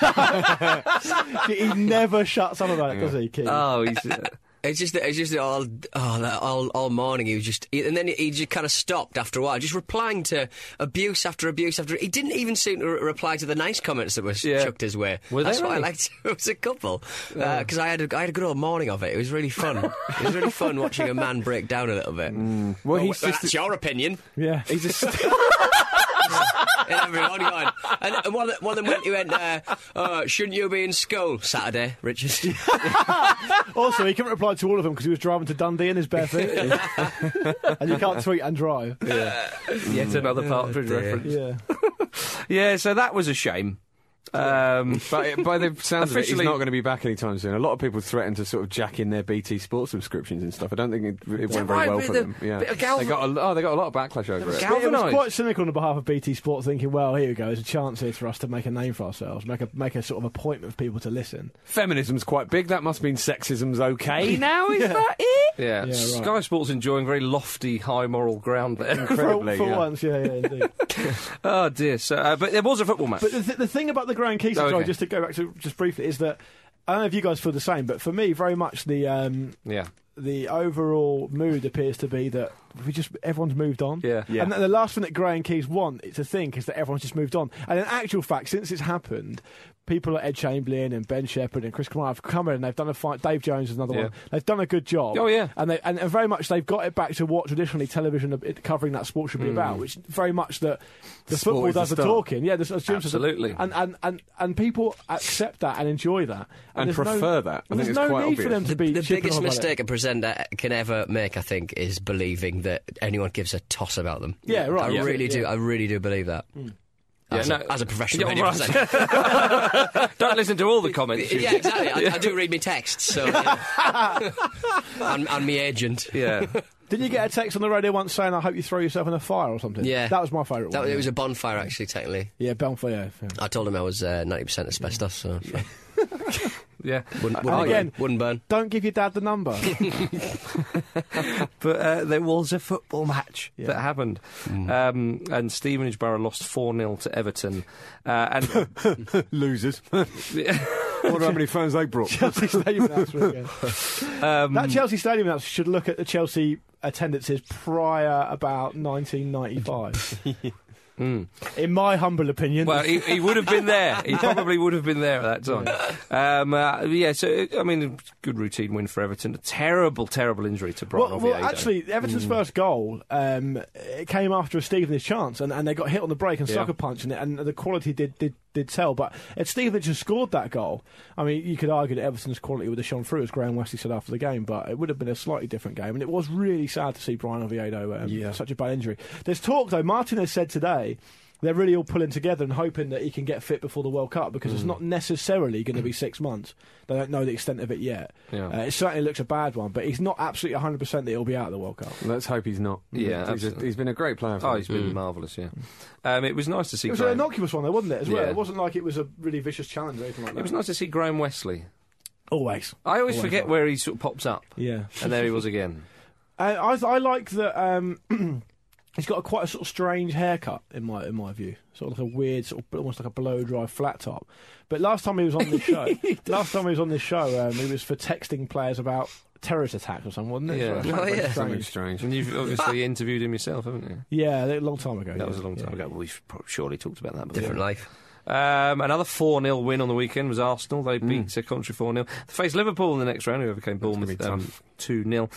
He never shuts up about it, does he, Keys?
Oh, he's. Uh,
It's just, it's just all, oh, that, all, all morning. He was just, he, and then he just kind of stopped after a while, just replying to abuse after abuse after. He didn't even seem to re- reply to the nice comments that were
Yeah.
chucked his way.
Were they
That's what I
really?
liked. It was a couple because I had, a, I had a good old morning of it. It was really fun. It was really fun watching a man break down a little bit.
Well,
Well,
he's
well,
just.
that's your opinion.
Yeah.
He's just.
And everyone going, and, and one, of the- one of them went, he went, uh, uh, shouldn't you be in school Saturday, Richard?
Also, he couldn't reply to all of them because he was driving to Dundee in his bare feet. And you can't tweet and drive.
yet another Partridge
dear.
reference.
Yeah.
Yeah, so that was a shame. Um,
But by the sounds of it, he's
Officially-
not going to be back anytime soon. A lot of people threatened to sort of jack in their B T Sports subscriptions and stuff. I don't think it, it went very
right,
well
but
for
the-
them. Yeah,
bit of gal-
they got a, oh, they got a lot of backlash over it.
gal-
It was
Galvanised.
quite cynical on the behalf of B T Sport, thinking, well, here we go, there's a chance here for us to make a name for ourselves, make a make a sort of appointment for people to listen.
Feminism's quite big. That must mean sexism's okay now. Is that it?
yeah,
Yeah, right.
Sky Sports enjoying very lofty, high moral ground there.
Incredibly,
for for
yeah.
once, yeah, yeah, indeed.
Oh dear. So, uh, but there was a football match.
But the, th- the thing about the Grand Keys,
Oh,
sorry,
okay.
just to go back to just briefly, is that I don't know if you guys feel the same, but for me, very much the um,
yeah.
the overall mood appears to be that we just everyone's moved on.
Yeah.
Yeah.
And the last thing that Gray and Keys want to think is that everyone's just moved on. And in actual fact, since it's happened, people like Ed Chamberlain and Ben Shepherd and Chris Kamara have come in and they've done a fight. Dave Jones is another
Yeah.
one. They've done a good job.
Oh, yeah.
And they and, and very much they've got it back to what traditionally television uh, it- covering that sport should be about, which very much that the
Sport
football
is the
does the
start.
talking. Yeah, as Jim said,
Absolutely.
and, and and and people accept that and enjoy that
And
there's no-
prefer that. I think
There's
it's
no
quite
need for
obvious.
them to
The,
be
the
chipping
biggest
on about it.
mistake a presenter can ever make, I think, is believing that anyone gives a toss about them.
Yeah, right.
I
Yeah.
really do.
Yeah.
I really do believe that.
Yeah,
as,
no,
a, as a professional
yeah,
radio
right.
presenter.
Don't listen to all the comments.
Yeah, exactly. I, I do read me texts, so yeah. and, and me agent.
Yeah.
Did you get a text on the radio once saying, I hope you throw yourself in a fire or something?
Yeah.
That was my favourite
That,
one.
it
yeah.
was a bonfire, actually, technically.
Yeah, bonfire, yeah.
I told him I was uh, ninety percent asbestos, so
Yeah.
wouldn't, wouldn't,
Oh,
burn,
again.
wouldn't burn.
Don't give your dad the number.
But uh, there was a football match
Yeah.
that happened. Um, and Stevenage Borough lost four nil to Everton. Uh, and
Losers. I wonder how many fans they brought.
Chelsea Stadium announcement again.
um,
That Chelsea Stadium announcement should look at the Chelsea attendances prior about nineteen ninety-five.
mm.
In my humble opinion.
Well, he, he would have been there. He probably would have been there at that time. Um, uh, yeah, so, I mean, good routine win for Everton. A terrible, terrible injury to Brian
Well,
Oviedo.
well, actually, Everton's first goal um, it came after a Stevenage chance, and, and they got hit on the break and
Yeah.
sucker punch, and, and the quality did, did did tell. But if Stevenage had scored that goal, I mean, you could argue that Everton's quality would have shone through, as Graham Wesley said after the game, but it would have been a slightly different game. And it was really sad to see Brian Oviedo um,
Yeah.
such a bad injury. There's talk, though, Martinez said today, they're really all pulling together and hoping that he can get fit before the World Cup, because it's not necessarily going to be six months. They don't know the extent of it yet.
Yeah.
Uh, it certainly looks a bad one, but he's not absolutely one hundred percent that he'll be out of the World Cup.
Let's hope he's not.
Yeah,
he's, a,
absolutely.
he's been a great player. For
Oh,
them.
he's been marvellous, yeah. Um, it was nice to see
It was an
Graham.
innocuous one, though, wasn't it, as well?
Yeah.
It wasn't like it was a really vicious challenge or anything like that.
It was nice to see Graham Wesley.
Always.
I always
Always
forget
like-
where he sort of pops up.
Yeah.
And there he was again.
Uh, I, I like that um, he's got a quite a sort of strange haircut, in my in my view. Sort of like a weird, sort of almost like a blow-dry flat top. But last time he was on this show, last time he was on this show, um, he was for texting players about terrorist attacks or something, wasn't it?
Yeah.
So it was
Oh,
very
yeah.
Something
strange.
strange.
And you've obviously interviewed him yourself, haven't you?
Yeah, a long time ago.
That
yeah.
was a long time
Yeah.
ago. Well, we've probably surely talked about that before.
Different life.
Um, another four nil win on the weekend was Arsenal. They beat uh, Coventry four nil. They faced Liverpool in the next round, who overcame Bournemouth
be
um,
tough.
two nil.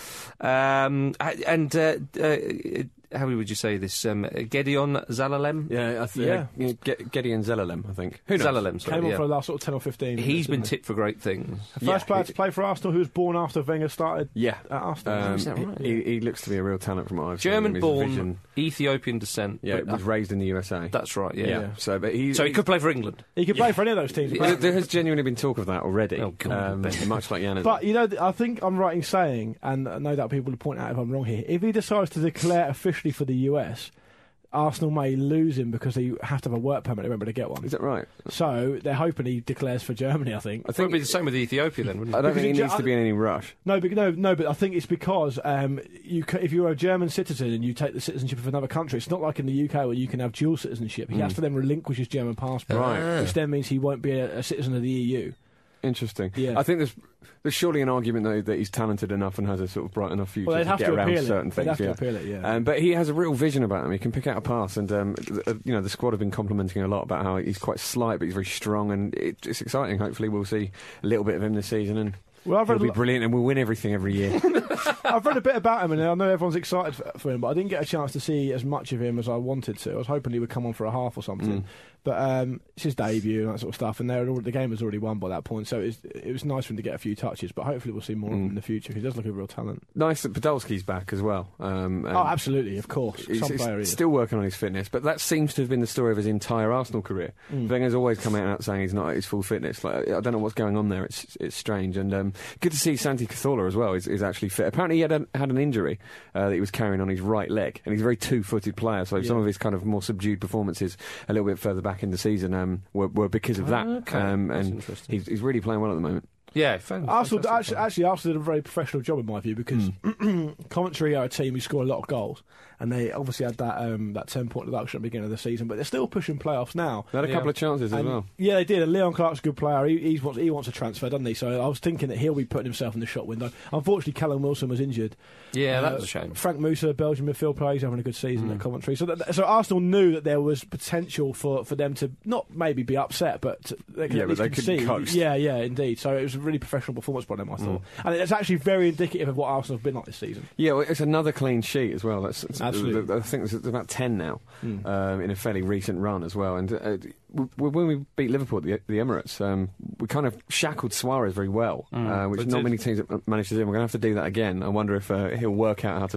Um, and uh, uh, how would you say this? Um, Gideon Zalalem?
Yeah, I th-
Yeah.
uh, Ge- Gideon Zelalem, I think. Who knows?
Zalalem, sorry.
Came on
yeah.
for the last sort of ten or fifteen.
He's
minutes,
been
didn't he?
tipped for great things.
First
Yeah,
player
he-
to play for Arsenal who was born after Wenger started
Yeah.
at Arsenal.
Um,
Is that right?
he, he looks to be a real talent from what I've seen. of him. His
German-born,
vision-
Ethiopian descent.
Yeah,
but,
was raised in the U S A.
that's right. Yeah.
yeah.
Yeah.
So, but he,
So he could play for England.
he could play for any of those teams.
There,
apparently.
there has genuinely been talk of that already.
Oh, God,
um,
Ben.
much like Yannis.
But, you know, th- I think I'm right in saying, and no doubt people will point out if I'm wrong here, if he decides to declare officially for the U S, Arsenal may lose him because they have to have a work permit, remember, to get one.
is that right?
So they're hoping he declares for Germany, I think.
I
It would
think
be the same with Ethiopia then, wouldn't
I
it?
don't
Because
think he
in
needs
Ge-
to be in any rush.
No, but, no, no, but I think it's because um, you ca if you're a German citizen and you take the citizenship of another country, it's not like in the U K where you can have dual citizenship. He has to then relinquish his German passport,
Right.
which then means he won't be a, a citizen of the E U.
Interesting.
Yeah.
I think there's there's surely an argument though that he's talented enough and has a sort of bright enough future
Well, they'd
to
have
get
to
around
appeal
certain
it. They'd
things.
have to
yeah.
appeal it, yeah.
Um, but he has a real vision about him. He can pick out a pass, and um, th- uh, you know the squad have been complimenting a lot about how he's quite slight, but he's very strong, and it, it's exciting. Hopefully, we'll see a little bit of him this season, and
Well, I've
he'll
read, a
be
lo-
brilliant, and we'll win everything every year.
I've read a bit about him, and I know everyone's excited for, for him, but I didn't get a chance to see as much of him as I wanted to. I was hoping he would come on for a half or something.
Mm.
But um, it's his debut and that sort of stuff, and they're, the game was already won by that point, so it was, it was nice for him to get a few touches, but hopefully we'll see more of him
Mm.
in the future. He does look a real talent.
Nice that Podolski's back as well. Um, and
Oh, absolutely, of course.
He's,
Some
he's
player he is.
still working on his fitness, but that seems to have been the story of his entire Arsenal career.
Mm.
Wenger's always come out saying he's not at his full fitness. Like, I don't know what's going on there. It's it's strange, and um, good to see Santi Cazorla as well. Is, is actually fit. Apparently, he had a, had an injury uh, that he was carrying on his right leg, and he's a very two-footed player. So
Yeah.
some of his kind of more subdued performances a little bit further back in the season um, were, were because of that.
Ah, okay.
Um,
That's
and
interesting.
he's, he's really playing well at the moment.
Yeah, fan-
Arsenal,
fantastic
actually,
fun.
actually, Arsenal did a very professional job in my view because Coventry are a team who score a lot of goals, and they obviously had that um, that ten point deduction at the beginning of the season, but they're still pushing playoffs now.
They had a
Yeah.
couple of chances as
And-
well.
Yeah, they did. And Leon Clark's a good player. He, he wants he wants a transfer, doesn't he? So I was thinking that he'll be putting himself in the shop window. Unfortunately, Callum Wilson was injured.
Yeah, that
Uh,
was a shame.
Frank Musa, Belgian midfield player, he's having a good season
Mm.
at Coventry. So, that, so Arsenal knew that there was potential for, for them to not maybe be upset, but to, they could
Yeah,
at
but
least
they couldn't
concede.
coast.
Yeah, yeah, indeed. So it was a really professional performance by them, I thought,
Mm.
and it's actually very indicative of what Arsenal have been like this season.
Yeah, well, it's another clean sheet as well. That's, that's
Absolutely.
I think there's about ten now
Mm.
um, in a fairly recent run as well. And uh, w- w- when we beat Liverpool at the, the Emirates, um, we kind of shackled Suarez very well,
Mm,
uh, which
they
not
did.
many teams have managed to do. We're going to have to do that again. I wonder if uh, he'll work out how to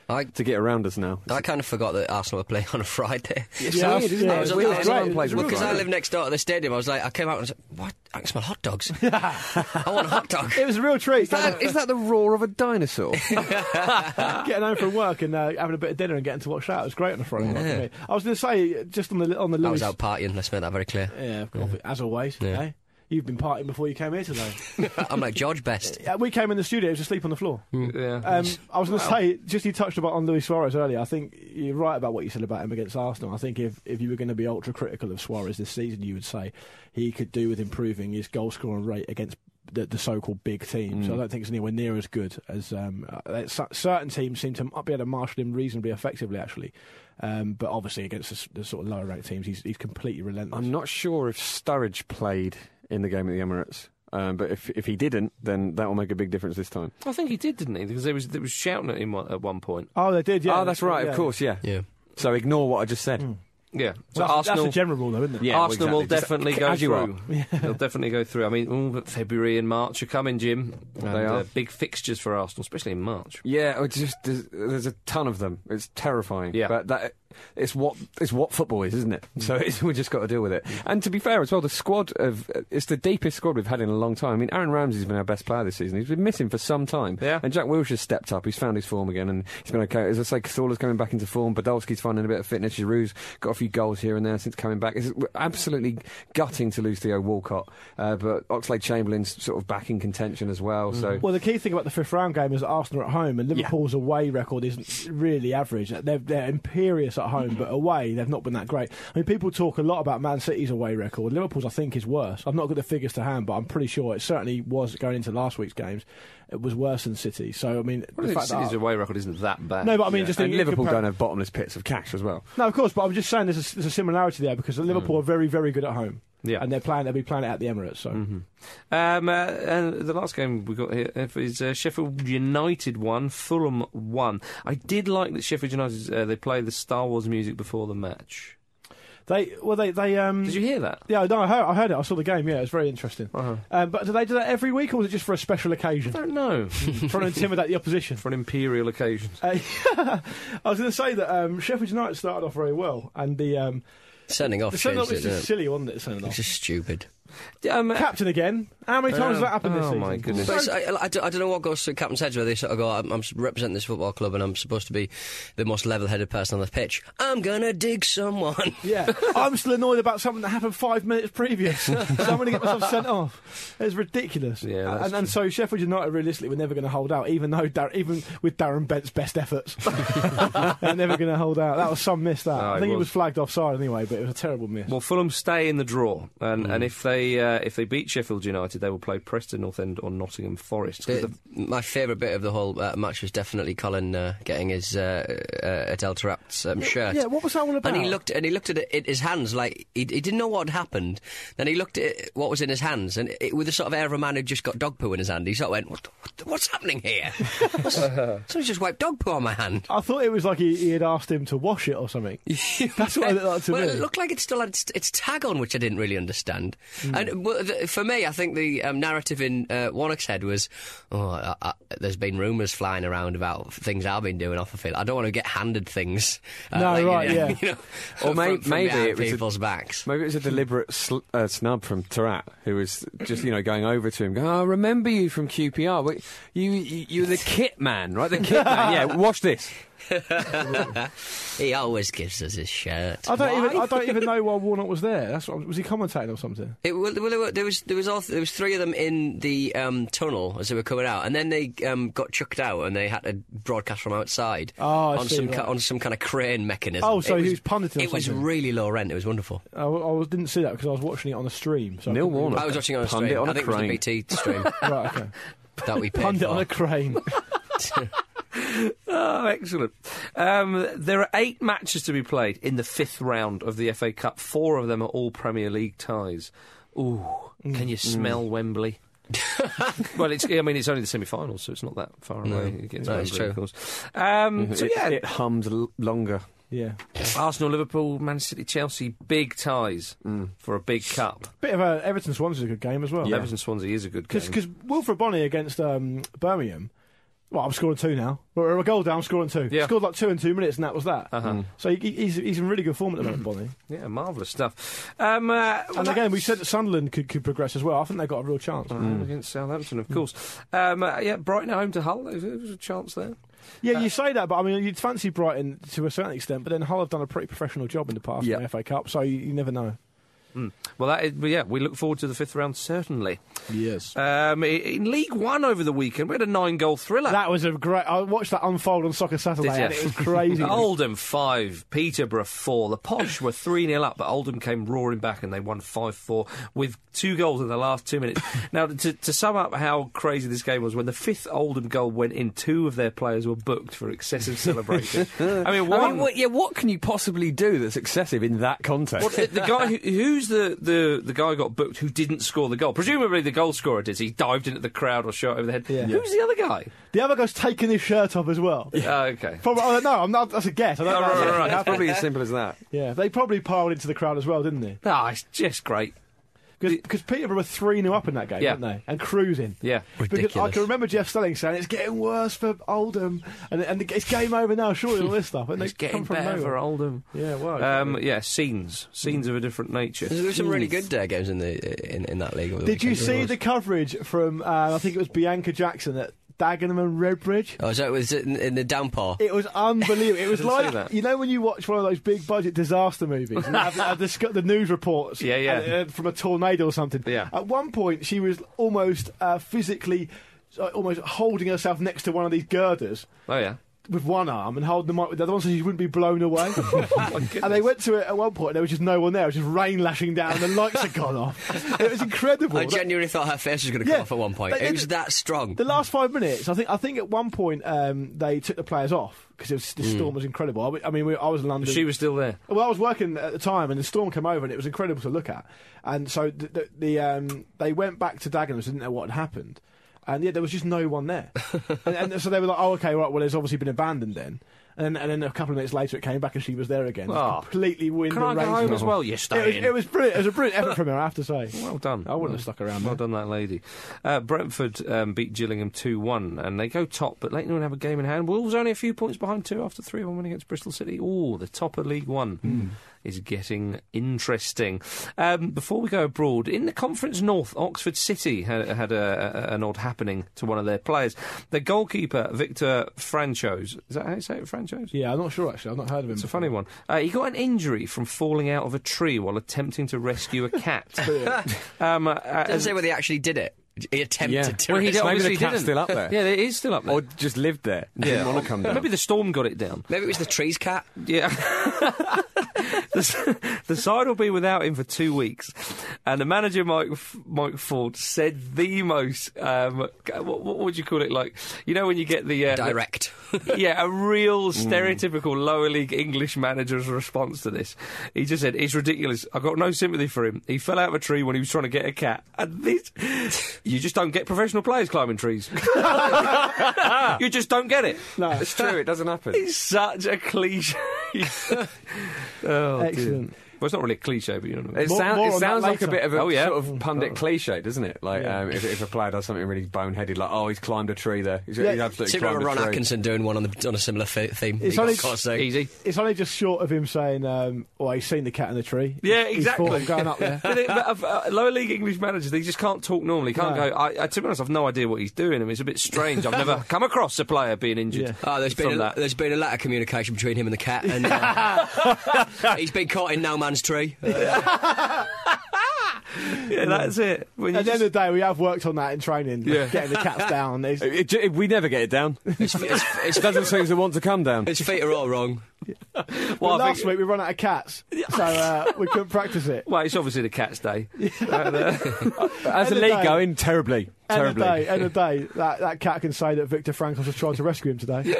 I,
to get around us now.
I kind of forgot that Arsenal were playing on a Friday.
It's
Yeah,
weird, isn't
yeah,
it?
it's
It's weird.
weird.
Everyone
It's
plays on
weird.
Because I
Friday.
live next door to the stadium, I was like, I came out and said, "What? I can smell hot dogs. I want a hot dog."
It was a real treat.
Is that, is that the roar of a dinosaur?
Getting home from work and uh, having a bit of dinner and getting to watch that. It was great on a Friday night for me. I was going to say, just on the on the
I
Lewis...
was out partying. Let's make that very clear.
Yeah, of course, as always.
Yeah.
eh? You've been partying before you came here today.
I'm like George Best.
Yeah, we came in the studio, it was asleep on the floor.
Yeah.
Um, I was going to say, just you touched about on Luis Suarez earlier. I think you're right about what you said about him against Arsenal. I think if, if you were going to be ultra critical of Suarez this season, you would say he could do with improving his goal scoring rate against the, the so-called big teams.
Mm.
I don't think it's anywhere near as good as um, uh, certain teams seem to be able to marshal him reasonably effectively, actually. Um, but obviously against the, the sort of lower ranked teams, he's, he's completely relentless.
I'm not sure if Sturridge played in the game at the Emirates. Um, but if if he didn't, then that will make a big difference this time.
I think he did, didn't he? Because they was they was shouting at him at one point.
Oh, they did, yeah.
oh, that's right,
yeah.
of course, yeah.
Yeah.
So ignore what I just said.
Mm.
Yeah. So
Well, that's,
Arsenal.
that's a general rule, though, isn't it?
Yeah,
Arsenal
well,
will
exactly.
definitely
Just
go
as you are.
through. They'll definitely go through. I mean, ooh, but February and March are coming, Jim. And,
They are.
Uh, big fixtures for Arsenal, especially in March.
Yeah, it's just there's, there's a ton of them. It's terrifying.
Yeah.
But that it's what it's what football is, isn't it? So it's, we just got to deal with it. And to be fair as well, the squad of it's the deepest squad we've had in a long time. I mean, Aaron Ramsey's been our best player this season. He's been missing for some time.
Yeah.
And Jack Wilshere's stepped up. He's found his form again, and he's been okay. As I say, Cazorla's coming back into form. Podolski's finding a bit of fitness. Giroud's got a few goals here and there since coming back. It's absolutely gutting to lose Theo Walcott, uh, but Oxlade-Chamberlain's sort of back in contention as well. So.
Well, the key thing about the fifth round game is that Arsenal are at home, and Liverpool's away record isn't really average. They're, they're imperious at home, but away they've not been that great. I mean, people talk a lot about Man City's away record. Liverpool's, I think, is worse. I've not got the figures to hand, but I'm pretty sure it certainly was going into last week's games. It was worse than City. So I mean,
Well,
the fact
City's
that
away record isn't that bad.
no, but I mean,
Yeah.
just
and
in,
Liverpool
in compar-
don't have bottomless pits of cash as well.
No, of course, but I'm just saying there's a, there's a similarity there because Liverpool are very, very good at home.
Yeah.
And they're playing, they'll be playing it at the Emirates. So.
Um, uh, and the last game we got here is uh, Sheffield United won, Fulham won. I did like that Sheffield United uh, they play the Star Wars music before the match.
They well, they they um.
Did you hear that?
Yeah, no, I heard, I heard it. I saw the game. Yeah, it was very interesting.
Uh-huh.
Um, but do they do that every week, or was it just for a special occasion?
I don't know.
Trying to intimidate the opposition.
For an imperial occasion.
Uh, I was going to say that um, Sheffield United started off very well, and the um,
Sending off
the send off
changed
was
it,
just
didn't it?
silly, wasn't it? Sending
It's
off.
just stupid.
Um,
Captain again. How many times has that happened this
oh
season?
my goodness.
But it's, I, I, don't, I don't know what goes through captain's heads where they sort of go, I'm, I'm representing this football club and I'm supposed to be the most level-headed person on the pitch. I'm gonna dig someone.
Yeah, I'm still annoyed about something that happened five minutes previous. So I'm going to get myself sent off. It's ridiculous.
Yeah, that's
and, and so Sheffield United realistically were never going to hold out, even though Dar- even with Darren Bent's best efforts, they're never going to hold out. That was some miss. That
Oh,
I
it
think it
was.
was flagged offside anyway, but it was a terrible miss.
Well, Fulham stay in the draw, and,
Hmm.
and if they uh, if they beat Sheffield United, they will play Preston North End or Nottingham Forest. 'Cause
The-
the-
my favourite bit of the whole uh, match was definitely Colin uh, getting his uh, uh, Adel Tarapt's um, shirt.
Yeah, what was that all about?
And he looked, and he looked at it, it, his hands like he, he didn't know what had happened. Then he looked at it, what was in his hands, and it, with the sort of air of a man who just got dog poo in his hand, he sort of went, "What, what, what's happening here? What's, someone's just wiped dog poo on my hand."
I thought it was like he, he had asked him to wash it or something. That's what it looked like to
well,
me.
it looked like it still had its, its tag on, which I didn't really understand.
Hmm.
And well, the, for me, I think the um, narrative in uh, Warnock's head was, "Oh, I, I, there's been rumours flying around about things I've been doing off the field. I don't want to get handed things." Uh,
No,
like, you
right,
know,
yeah.
you know,
Or
from,
may-
from
maybe
behind
it was a-
people's backs.
Maybe it was a deliberate sl- uh, snub from Tarat, who was just, you know, going over to him, going, "Oh, I remember you from Q P R. Wait, you, you, you're the kit man, right? The kit man. Yeah, watch this."
He always gives us his shirt.
I don't
Why?
even I don't even know why Warnock was there. That's what, was he commentating or something?
It, well, well, there, were, there was there was all, there was three of them in the um, tunnel as they were coming out, and then they um, got chucked out, and they had to broadcast from outside
Oh, I
on
see,
some
right.
ki- on some kind of crane mechanism.
Oh, so
It
he was punting or
It was
something?
really low rent. It was wonderful.
I, I didn't see that because I was watching it on a stream. So I
Neil
couldn't
Warnock.
I was watching it on a
Pundit
stream.
on
I
a
think it was
crane.
the B T stream
Right, okay.
that we paid
Pundit
for.
on a crane.
Oh, excellent. Um, there are eight matches to be played in the fifth round of the F A Cup. Four of them are all Premier League ties. Ooh, can you smell Wembley? Well, it's, I mean, it's only the semi-finals, so it's not that far away. against
no, it's
Wembley,
true.
of course. Um, so,
it,
yeah,
it hums l- longer.
Yeah.
Arsenal, Liverpool, Man City, Chelsea, big ties for a big cup.
Bit of a Everton Swansea's a good game as well.
Everton Swansea is a good game.
Because Wilfred Bonny against um, Birmingham, Well, I'm scoring two now. We're a goal down, I'm scoring two.
Yeah.
Scored like two in two minutes, and that was that.
Uh-huh. Mm.
So he, he's he's in really good form at the moment, Bonnie.
Yeah, marvellous stuff. Um, uh,
And again, we said that Sunderland could, could progress as well. I think they've got a real chance.
Mm. Against Southampton, of course. Um, uh, yeah, Brighton at home to Hull. There was, there was a chance there.
Yeah, you say that, but I mean, you'd fancy Brighton to a certain extent, but then Hull have done a pretty professional job in the past
Yeah.
in the F A Cup, so you, you never know.
Mm. Well, that is, well, yeah, we look forward to the fifth round, certainly.
Yes.
Um, i- in League One over the weekend, we had a nine-goal thriller.
That was a great... I watched that unfold on Soccer Saturday,
Did you?
and it was crazy.
Oldham five, Peterborough four. The Posh were three nil up, but Oldham came roaring back and they won five four with two goals in the last two minutes. Now, to, to sum up how crazy this game was, when the fifth Oldham goal went in, two of their players were booked for excessive celebration. I mean, one...
I mean, what, yeah, what can you possibly do that's excessive in that context?
Well, the, the guy who, who's the, the the guy who got booked who didn't score the goal? Presumably the goal scorer did. He dived into the crowd or shot over the head.
Yeah.
Who's the other guy?
The other guy's taking his shirt off as well.
Oh, okay.
Probably, oh, no, I'm not, that's a guess. I don't
Oh,
know.
right, right, right.
That's probably as simple as that.
Yeah, they probably piled into the crowd as well, didn't they?
Ah, it's just great.
Because Peterborough were three nil up in that game,
Yeah.
weren't they? And cruising.
Yeah.
Because I
Ridiculous.
can remember Jeff Stelling saying it's getting worse for Oldham, and, and it's game over now, surely, all this stuff. And
It's
they
getting
come from
better
nowhere.
for Oldham.
Yeah, well,
Um, yeah, scenes. Scenes of a different nature.
There were some really good uh, games in the in, in that league. over the
Did you
weekend.
see the coverage from, uh, I think it was Bianca Jackson at Dagenham and Redbridge?
Oh, so it was in, in the downpour.
It was unbelievable. It was
Didn't see
like,
that.
you know when you watch one of those big budget disaster movies and have, have the, sc- the news reports
Yeah, yeah.
uh, uh, from a tornado or something?
Yeah.
At one point, she was almost uh, physically, uh, almost holding herself next to one of these girders
Oh, yeah.
with one arm and holding the mic with the other one so she wouldn't be blown away. And they went to it at one point and there was just no one there. It was just rain lashing down and the lights had gone off. It was incredible.
I genuinely thought her face was going to
Yeah.
come off at one point.
They-
It
they-
was that strong.
The last five minutes, I think. I think at one point um, they took the players off because the storm was incredible. I, mean- I mean, we, I was in London.
She was still there.
Well, I was working at the time, and the storm came over, and it was incredible to look at. And so the, the, the um, they went back to Dagenham, didn't know what had happened, and yeah, there was just no one there. and, and so they were like, "Oh, okay, right. Well, it's obviously been abandoned then." And, and then a couple of minutes later, it came back, and she was there again. It was
Oh.
completely wind
Can I
and
go
rain.
home as well? You're
It was,
staying.
it was brilliant. It was a brilliant effort from her, I have to say.
Well done.
I wouldn't have stuck around
Well
there.
done, that lady. Uh, Brentford um, beat Gillingham two one, and they go top, but Leighton will have a game in hand. Wolves only a few points behind two after three one win against Bristol City. Ooh, the top of League One
Hmm.
is getting interesting. Um, before we go abroad, in the Conference North, Oxford City had, had a, a, an odd happening to one of their players. The goalkeeper, Victor Franchos, is that how you say it, Franchos?
Yeah, I'm not sure actually. I've not heard of him.
It's a
before.
funny one. Uh, he got an injury from falling out of a tree while attempting to rescue a cat. um, uh,
Doesn't
as-
say whether he actually did it. He attempted
Yeah.
to.
Well, he
rescue-
obviously
Maybe the cat's
didn't.
still up there.
Yeah, it is still up there.
Or just lived there. and Didn't want to come down.
Maybe the storm got it down.
Maybe it was the trees cat.
Yeah. the, the side will be without him for two weeks. And the manager, Mike F- Mike Ford, said the most, um, what, what would you call it? Like, you know when you get the... Uh,
Direct.
the- yeah, a real stereotypical lower league English manager's response to this. He just said, it's ridiculous. I've got no sympathy for him. He fell out of a tree when he was trying to get a cat. And this... You just don't get professional players climbing trees. You just don't get it.
No,
It's true, it doesn't happen.
It's such a cliche. Oh, dear.
excellent.
Well, it's not really a cliche, but you know what I mean.
It,
More-
sound,
more
it
on that
sounds like a
later.
bit of a
Oh, yeah.
sort of pundit cliche, doesn't it? Like
Yeah.
um, if, if a player does something really boneheaded, like oh, he's climbed a tree there. He's,
Yeah.
he's absolutely
Similar
climbed
to
a
Ron
tree.
Atkinson doing one on the on a similar fi- theme.
It's
He
only-
got caught saying-
Easy.
It's only just short of him saying, um, "Oh, he's seen the cat in the tree."
Yeah,
He's-
exactly.
He's thought of going up there.
But it- but, uh, uh, lower league English managers, they just can't talk normally. Can't
No.
go. I, I, to be honest, I've no idea what he's doing. I mean, it's a bit strange. I've never come across a player being injured.
Yeah.
Oh, there's been
from
a,
that.
there's been a lot of communication between him and the cat, and uh, he's been caught in no man's tree. Uh,
Yeah, that's it. When you
At the end
just-
of the day, we have worked on that in training,
Yeah.
getting the cats down. There's-
It, it, we never get it down.
his, his, his,
It doesn't seem to want to come down.
his feet are all wrong.
well,
well,
I
last
think-
week we ran out of cats, so uh, we couldn't practice it.
well, it's obviously the cat's day. And, uh,
As
End
the
of
league
day.
going, terribly,
End of
terribly.
day, end of day, that, that cat can say that Victor Frankos was trying to rescue him today.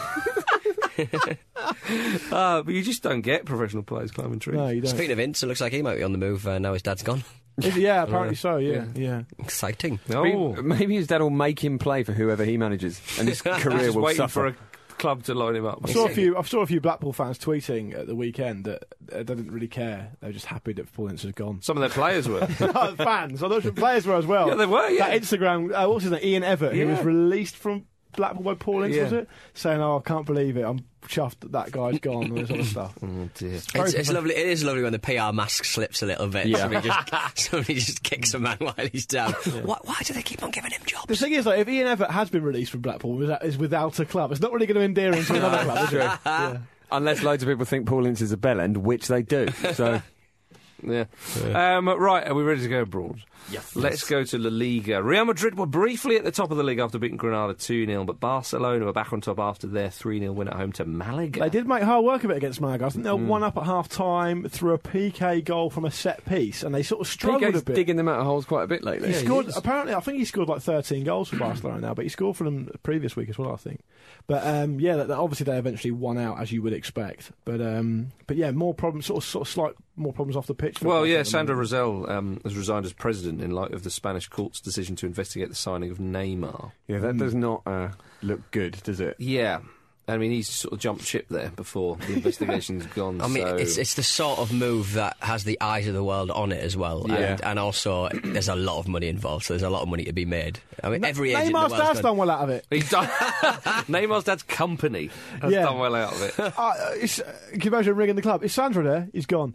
uh, but you just don't get professional players climbing trees.
No, you don't.
Speaking of Ince, it looks like he might be on the move uh, now his dad's gone.
Is it? Yeah, apparently so. Yeah, yeah.
Exciting.
Oh.
Maybe, maybe his dad will make him play for whoever he manages, and his career
Just
will
waiting
suffer.
for a club to line him up.
I saw a few. I saw a few Blackpool fans tweeting at the weekend that uh, they didn't really care. They were just happy that Paul Ince had gone.
Some of their players were.
Fans. I thought players were as well.
Yeah, they were, yeah.
That Instagram. Uh, what's his name? Ian Everett, who
Yeah.
was released from Blackpool by Paul Ince,
Yeah.
was it? Saying, "Oh, I can't believe it. I'm chuffed that that guy's gone," and all this other stuff.
Oh dear.
It's, it's lovely. It is lovely when the P R mask slips a little bit.
Yeah.
Somebody, just, somebody just kicks a man while he's down. Why, why do they keep on giving him jobs?
The thing is, like, if Ian Evatt has been released from Blackpool, without, is without a club. It's not really going to endear him to another club, is it? Yeah.
Unless loads of people think Paul Ince is a bellend, which they do. So,
Yeah. Um, right, are we ready to go abroad?
yes.
Let's go to La Liga. Real Madrid were briefly at the top of the league after beating Granada two nil, but Barcelona were back on top after their three nil win at home to Malaga.
They did make hard work of it against Malaga. I think they were one up at half time through a P K goal from a set piece, and they sort of struggled
Pique's
a bit.
digging them out of holes quite a bit lately.
He scored, apparently, I think he scored like thirteen goals for Barcelona now, but he scored for them the previous week as well, I think. But um, yeah, that, that obviously they eventually won out, as you would expect. But um, but yeah, more problems, sort of, sort of slight more problems off the pitch. for
Well,
Barca
yeah,
at the
Sandro
moment.
Rosell um, has resigned as president in light of the Spanish court's decision to investigate the signing of Neymar.
Yeah, that does not uh, look good, does it?
Yeah. I mean, he's sort of jumped ship there before the investigation's gone.
I mean,
so-
it's it's the sort of move that has the eyes of the world on it as well,
Yeah.
and, and also there's a lot of money involved, so there's a lot of money to be made. I mean, every agent in the
Neymar's
world's
dad's
gone,
done well out of it.
He's done. Neymar's dad's company has
Yeah.
done well out of it.
uh, it's, uh, can you imagine ringing the club? Is Sandro there? He's gone.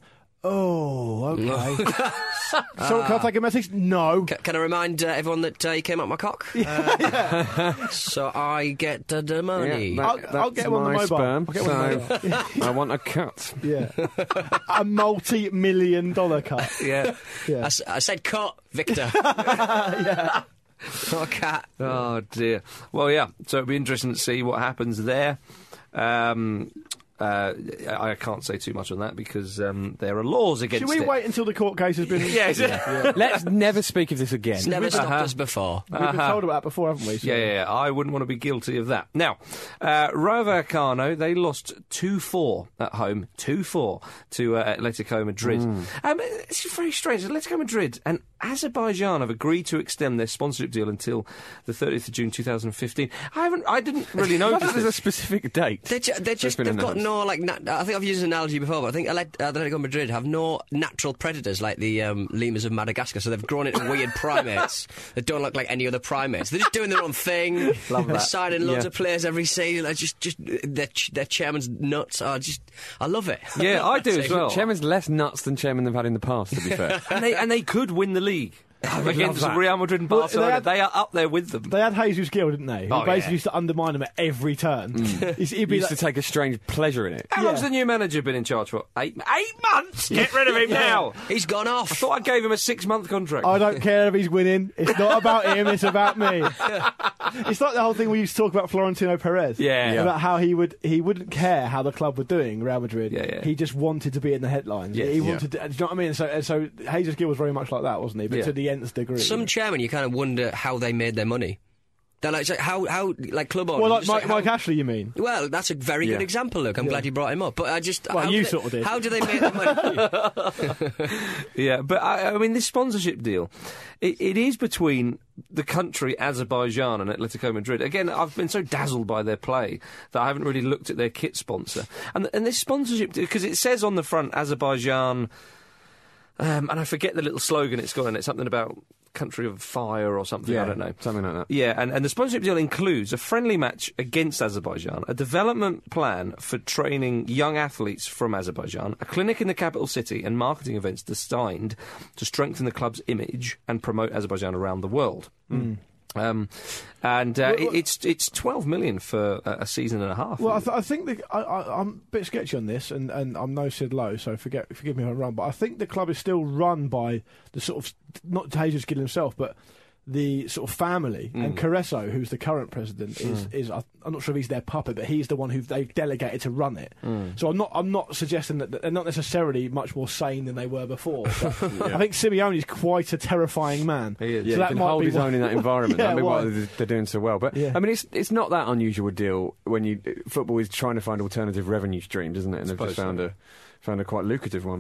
Oh, okay. So can I take a message? No.
Ca- Can I remind uh, everyone that uh, he came up my cock? Uh, so I get uh, the money.
Yeah,
I'll-
that-
I'll get
that's
him on the
my
mobile.
sperm,
I'll get him on the
so I want a cut.
Yeah. A multi-million dollar cut.
Yeah.
I,
Yeah.
s- I said cut, Victor.
yeah.
Not a cat.
Oh dear. Well, yeah. So it'll be interesting to see what happens there. Um, uh, I I can't say too much on that because um, there are laws against
Should we
it.
wait until the court case has been...
Yes. Yeah.
Let's never speak of this again.
It's never stopped us before.
We've been told about that before, haven't we? So-
Yeah, yeah, yeah. I wouldn't want to be guilty of that. Now, uh, Rayo Vallecano, they lost two four at home, two four to uh, Atletico Madrid. Um, it's very strange. Atletico Madrid and Azerbaijan have agreed to extend their sponsorship deal until the thirtieth of June two thousand fifteen. I haven't, I didn't really
What
notice
if there's a
this.
specific date?
They're, ju- they're just,
been
they've got
announced.
no, like, nat- I think I've used an analogy before, but I think Atle- Atletico Madrid have no natural predators like the um, lemurs of Madagascar, so they've grown into weird primates that don't look like any other primates. They're just doing their own thing.
Love
They're
that.
signing loads
Yeah.
of players every season. I just, just, their, ch- their chairman's nuts. I just, I love it.
Yeah, I do as well.
Chairman's less nuts than chairman they've had in the past, to be fair.
And they, and they could win the league. Against
that.
Real Madrid and
Well,
Barcelona.
they had-
They are up there with them.
They had Jesus Gil, didn't they? Who
Oh,
basically
yeah.
used to undermine him at every turn. He's, he'd
He
be
used
like,
to take a strange pleasure in it.
How
Yeah.
long's the new manager been in charge for? Eight, eight months? Get rid of him now.
He's gone off.
I thought I gave him a six-month contract.
I don't care if he's winning. It's not about him, it's about me. It's like the whole thing we used to talk about Florentino Perez.
Yeah. Yeah.
About how he would he wouldn't care how the club were doing, Real Madrid.
Yeah, yeah.
He just wanted to be in the headlines.
Yes.
he
Yeah.
wanted to, do you know what I mean? So, so Jesus Gil was very much like that, wasn't he? But
Yeah.
to the nth degree.
Some chairman, you kind of wonder how they made their money. They're like, so how, how, like club owners.
well, like
just
Mike,
how-
Mike Ashley, you mean?
Well, that's a very
Yeah.
good example, Luke. I'm
Yeah.
glad you brought him up. But I just.
Well,
how
you
do they,
sort of did.
How do they make their money?
Yeah, but I, I mean, this sponsorship deal, it, it is between the country Azerbaijan and Atletico Madrid. Again, I've been so dazzled by their play that I haven't really looked at their kit sponsor. And and this sponsorship, because it says on the front Azerbaijan, um, and I forget the little slogan it's got in it, something about country of fire or something. I don't know.
Something like that.
Yeah, and, and the sponsorship deal includes a friendly match against Azerbaijan, a development plan for training young athletes from Azerbaijan, a clinic in the capital city, and marketing events designed to strengthen the club's image and promote Azerbaijan around the world.
Mm.
Um, and uh,
Well,
it, it's it's twelve million for a, a season and a half.
Well, I, th- I think the, I, I, I'm a bit sketchy on this, and, and I'm no Sid Lowe, so forget, forgive me if I'm wrong, but I think the club is still run by the sort of, not Jesus Gill himself, but the sort of family. And Carreso, who's the current president, is, is I, I'm not sure if he's their puppet, but he's the one who they've delegated to run it. So I'm not I'm not suggesting that that they're not necessarily much more sane than they were before. But I think Simeone's quite a terrifying man.
He is.
Yeah,
So that
he can
might
hold
be
his
why-
own in that environment.
Yeah,
That'd be
why?
why they're- they're doing so well. But
Yeah.
I mean, it's it's not that unusual a deal when you football is trying to find alternative revenue streams, isn't it? And they've just
Suppose
found
so.
a found a quite lucrative one.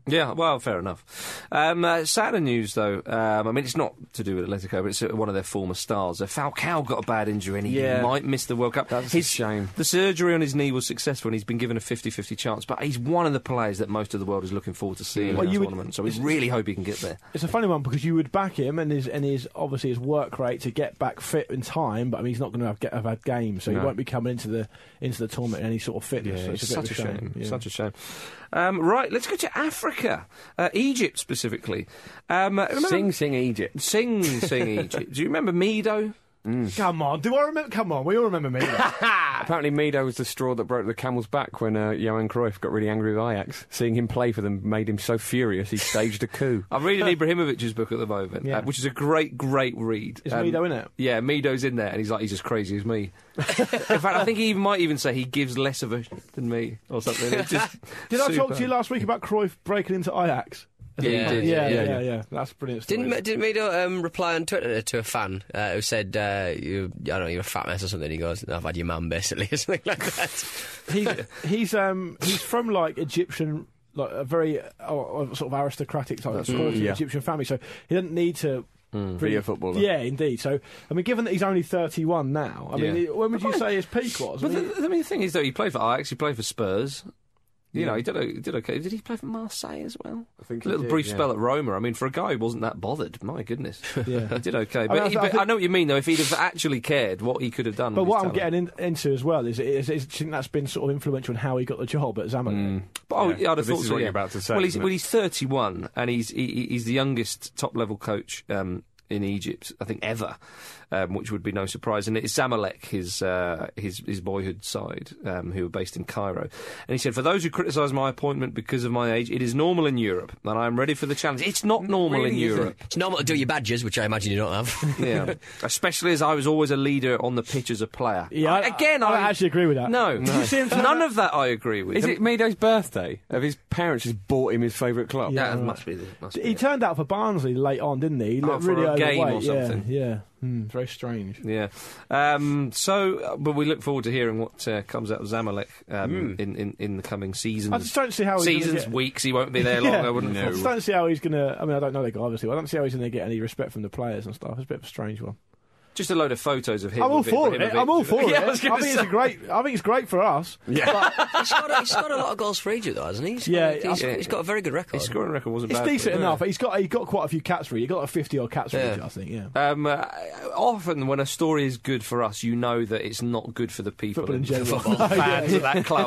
Yeah, well, fair enough. Um, uh, sadder news, though. Um, I mean, it's not to do with Atletico, but it's uh, one of their former stars. Uh, Falcao got a bad injury and he
Yeah.
might miss the World Cup.
That's
His-
a shame.
The surgery on his knee was successful and he's been given a fifty-fifty chance, but he's one of the players that most of the world is looking forward to seeing
Well,
in
you
that
would-
tournament, so we really hope he can get there.
It's a funny one because you would back him and his and his obviously his work rate to get back fit in time, but I mean he's not going to have, get, have had games, so he
No.
won't be coming into the into the tournament in any sort of fitness.
Yeah,
so
it's
it's a bit
such a
of a
shame.
Yeah.
Such a shame. Um, right, let's go to Africa, uh, Egypt specifically. Um, uh, remember-
Sing, sing, Egypt.
sing, sing Egypt. Do you remember Mido?
Come on, do I remember? Come on, we all remember me.
Apparently, Mido was the straw that broke the camel's back when uh, Johan Cruyff got really angry with Ajax. Seeing him play for them made him so furious he staged a coup.
I'm reading Ibrahimovic's book at the moment,
Yeah.
uh, which is a great, great read.
Is
Um,
Mido in it?
Yeah, Mido's in there, and he's like, he's as crazy as me. In fact, I think he might even say he gives less of a than me, or something. It's just
Did I talk
super.
to you last week about Cruyff breaking into Ajax?
Yeah, you did,
yeah,
yeah,
yeah,
yeah.
yeah. That's a brilliant. Story.
Didn't didn't Mido um, reply on Twitter to a fan uh, who said, uh, you, I don't know, you're a fat mess or something? He goes, I've had your mum, basically, or something like that.
he's he's um he's from like Egyptian, like a very uh, uh, sort of aristocratic type of sporting
yeah.
Egyptian family, so he doesn't need to.
Be a footballer.
Yeah, indeed. So, I mean, given that he's only thirty-one now, I mean,
Yeah.
when would you say his peak was? I
But
mean,
the, I mean, the thing is, though, he played for Ajax, he played for Spurs. You
Yeah.
know, he did, he did okay. Did he play for Marseille as well?
I think
a
he
little
did,
brief
yeah.
spell at Roma. I mean, for a guy who wasn't that bothered, my goodness,
Yeah.
he did okay.
I
But,
mean, I
he,
th- I
but I,
think-
know what you mean, though. If he'd have actually cared, what he could have done.
but
with
what
his
I'm
talent.
getting in, into as well is, is, is, I think that's been sort of influential in how he got the job at Zamalek.
But, oh,
Yeah,
yeah, I'd have
but this
thought
is
so,
what
yeah.
you're about to say,
Well, he's,
isn't it?
well, he's thirty-one, and he's he, he's the youngest top-level coach um, in Egypt, I think, ever, um, which would be no surprise. And it's Zamalek, his uh, his his boyhood side, um, who are based in Cairo. And he said, "For those who criticise my appointment because of my age, it is normal in Europe, and I am ready for the challenge. It's not normal in
Really isn't.
Europe."
It's normal to do your badges, which I imagine you don't have.
Yeah, especially as I was always a leader on the pitch as a player.
Yeah,
I,
I-
again,
I,
I,
don't actually agree with that.
no,
Did you see him turn
none
up-
of that I agree with.
Is it Mido's birthday? Have his parents just bought him his favourite club?
Yeah,
Yeah,
it
right.
must be. The, must be
He
it.
turned out for Barnsley late on, didn't he? He
Oh,
looked
for
really
a game or
overweight. Yeah,
something.
yeah. Hmm, very strange.
Yeah. Um, so, uh, but we look forward to hearing what uh, comes out of Zamalek um, in, in, in the coming seasons.
I just don't see how he's gonna
seasons,
get-
weeks. He won't be there long.
Yeah.
I wouldn't
No.
I
have
just
thought.
don't see how he's going to. I mean, I don't know the guy, obviously. But I don't see how he's going to get any respect from the players and stuff. It's a bit of a strange one.
Just a load of photos of him.
I'm all
with
for it.
Ibrahimovic.
I'm all for
yeah,
it.
I, was
I
gonna
think
say.
it's a great. I think it's great for us.
Yeah.
he's, got a, he's got a lot of goals for Egypt, though, hasn't he? He's
Yeah,
got, he's,
I-
he's got a very good record.
His scoring record wasn't
It's
bad.
decent
for him.
enough. He's got. He got quite a few caps for you. He got a fifty odd caps for
Yeah.
you, I think. Yeah.
Um, uh, often when a story is good for us, you know that it's not good for the people
Football in
and
general.
football fans of that club.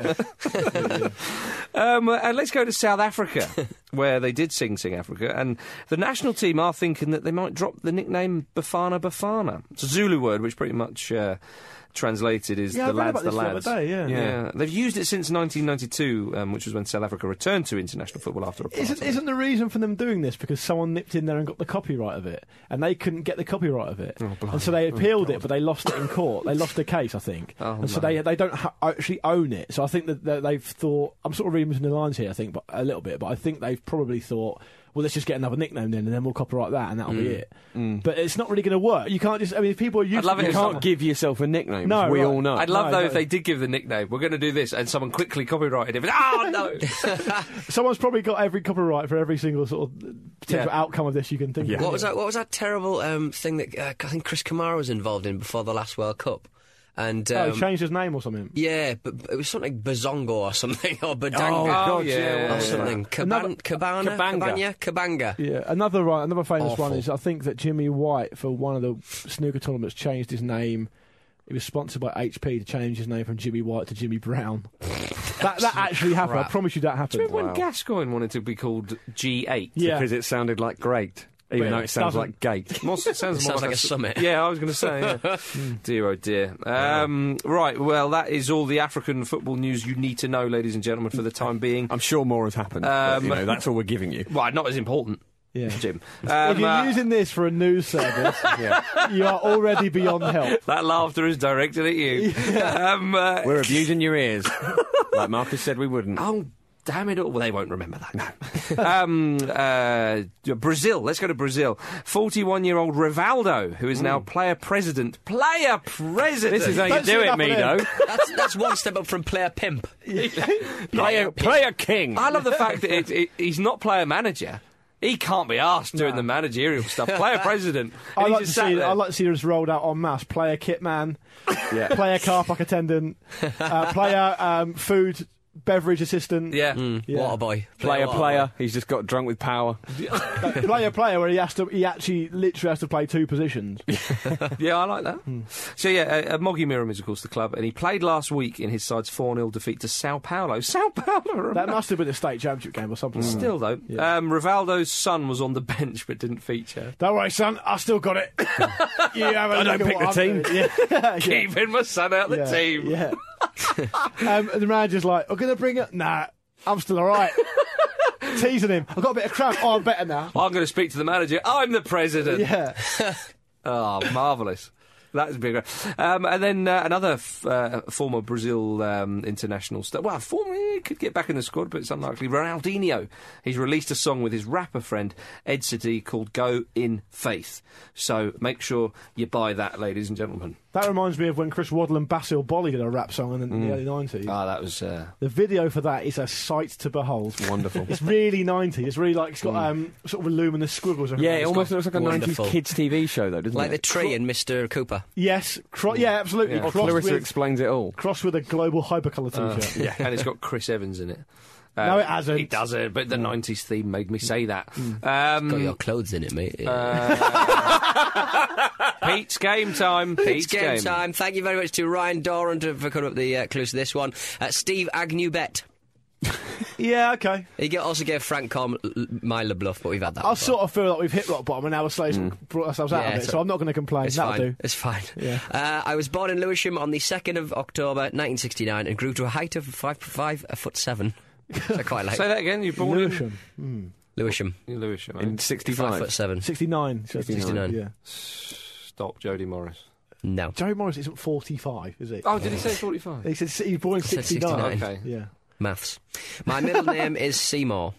you know. um, uh, and let's go to South Africa, where they did sing Sing Africa, and the national team are thinking that they might drop the nickname Bafana Bafana. It's a Zulu word which pretty much uh, translated is
Yeah, I
the
read
lads,
about
the
this the other
lads.
day, yeah.
yeah, they've used it since nineteen ninety-two, um, which was when South Africa returned to international football after apartheid.
Isn't, isn't the reason for them doing this because someone nipped in there and got the copyright of it, and they couldn't get the copyright of it, and so they appealed it, but they lost it in court. They lost the case, I think,
Oh,
and so
no.
they they don't ha- actually own it. So I think that that they've thought. I'm sort of reading between the lines here, I think, but a little bit. But I think they've probably thought, well, let's just get another nickname then, and then we'll copyright that, and that'll be it. But it's not really going to work. You can't just. I mean, if people are used.
I'd love
to
it
You
if
it,
someone-
can't give yourself a nickname,
No,
as we
right.
all know.
I'd love
No,
though if
exactly.
they did give the nickname. We're going to do this, and someone quickly copyrighted it. But, oh no!
someone's probably got every copyright for every single sort of potential
Yeah.
outcome of this you can think.
Yeah.
of.
What was that? What was that terrible um, thing that uh, I think Chris Kamara was involved in before the last World Cup? And
Oh,
um,
he changed his name or something.
yeah, but but it was something Bazongo or something or Badanga
Oh, God,
yeah.
yeah.
or something.
Another-
Caban- Cabana,
Kabanga.
Cabana, Kabanga.
Yeah, another one, another famous one
Awful.
is I think that Jimmy White for one of the snooker tournaments changed his name. He was sponsored by H P to change his name from Jimmy White to Jimmy Brown. that that actually happened. I
crap.
promise you that happened.
Remember when
Wow.
Gascoigne wanted to be called G eight?
Yeah.
Because it sounded like great, even
But
though
it
it sounds
doesn't.
like gate.
More, it sounds,
It
more
sounds like a
s-
summit.
Yeah, I was going to say. Yeah. Dear, oh dear. Um, right, well, that is all the African football news you need to know, ladies and gentlemen, for the time being.
I'm sure more has happened, but, you
Um,
know, that's all we're giving you.
Well, not as important,
Yeah.
Jim.
If
Um,
you're
uh,
using this for a news service, you are already beyond help.
that laughter is directed at you. Um, uh,
We're abusing your ears, like Marcus said we wouldn't.
oh, Damn it all. Well, they won't remember that. um, uh, Brazil. Let's go to Brazil. forty-one-year-old Rivaldo, who is now player president. Player president!
This is how you
Don't
do
sit
it,
up on
Mido.
That's, that's one step up from player pimp.
Player, player king.
I love the fact that it, it, he's not player manager. He can't be asked doing the managerial stuff. Player president. And
I
he
like to
just sat
see.
there.
I like to see this rolled out en masse. Player kit man,
Yeah.
player car park attendant, uh, player um, food beverage assistant.
Yeah.
Yeah.
Water boy.
Player,
water
player.
boy.
He's just got drunk with power.
player player where he has to. He actually literally has to play two positions.
Yeah, I like that. So, yeah, uh, uh, Moggy Miram is, of course, the club, and he played last week in his side's four nil defeat to Sao Paulo. Sao Paulo!
That must have been a state championship game or something. like that.
Still, though,
Yeah.
um, Rivaldo's son was on the bench but didn't feature.
Don't worry, son. I still got it. You have a
I
look
don't
at
pick
what
the
I'm
team.
doing. Yeah. yeah.
Keeping my son out the
yeah.
team.
Yeah. um, and the manager's like, I'm going to bring it. Nah, I'm still all right. Teasing him. I've got a bit of cramp. Oh, I'm better now.
I'm going to speak to the manager. I'm the president.
Yeah.
Oh, marvellous. That's bigger. Um, and then uh, another f- uh, former Brazil um, international star. Well, former, he could get back in the squad, but it's unlikely. Ronaldinho. He's released a song with his rapper friend Ed City called Go In Faith. So make sure you buy that, ladies and gentlemen.
That reminds me of when Chris Waddle and Basil Bolly did a rap song in the,
Mm.
the early nineties.
Ah, that was... Uh,
The video for that is a sight to behold.
Wonderful.
It's really nineties. It's really like, it's got um, sort of luminous squiggles.
Yeah,
everywhere.
it almost looks like a
Wonderful.
nineties kids T V show, though, doesn't
Like the
it?
tree in Mister Cooper.
Yes. Cro- yeah, absolutely.
Yeah.
Or
Crossed,
Clarissa
with,
explains it all.
crossed with a global hypercolour t-shirt.
yeah, and it's got Chris Evans in it. Uh,
No, it hasn't.
It doesn't, but the nineties theme made me say that.
Got
Um,
your clothes in it, mate.
Pete's game time.
It's game time. Thank you very much to Ryan Doran to- for cutting up the uh, clues to this one. Uh, Steve Agnew bet.
Yeah, okay.
He get- also gave Frank Com l- l- my Le Bluff, but we've had that.
I
before.
sort of feel like we've hit rock bottom and now we're slowly brought ourselves out
Yeah,
of it,
it's-
so I'm not going to complain.
It's
That'll
fine.
do.
It's fine.
Yeah.
Uh, I was born in Lewisham on the second of October, nineteen sixty-nine, and grew to a height of five five a foot seven. Which I quite like.
Say that again. You're born
Lewisham.
Lewisham,
in Lewisham. eh?
In
five
sixty-five.
foot seven.
sixty-nine.
sixty-nine.
Yeah.
Stop, Jodie Morris.
No.
Joey Morris isn't forty-five, is he?
Oh, did he say forty-five?
He said he was born in
Said
sixty-nine.
sixty-nine.
Okay.
Yeah.
Maths. My middle name is Seymour.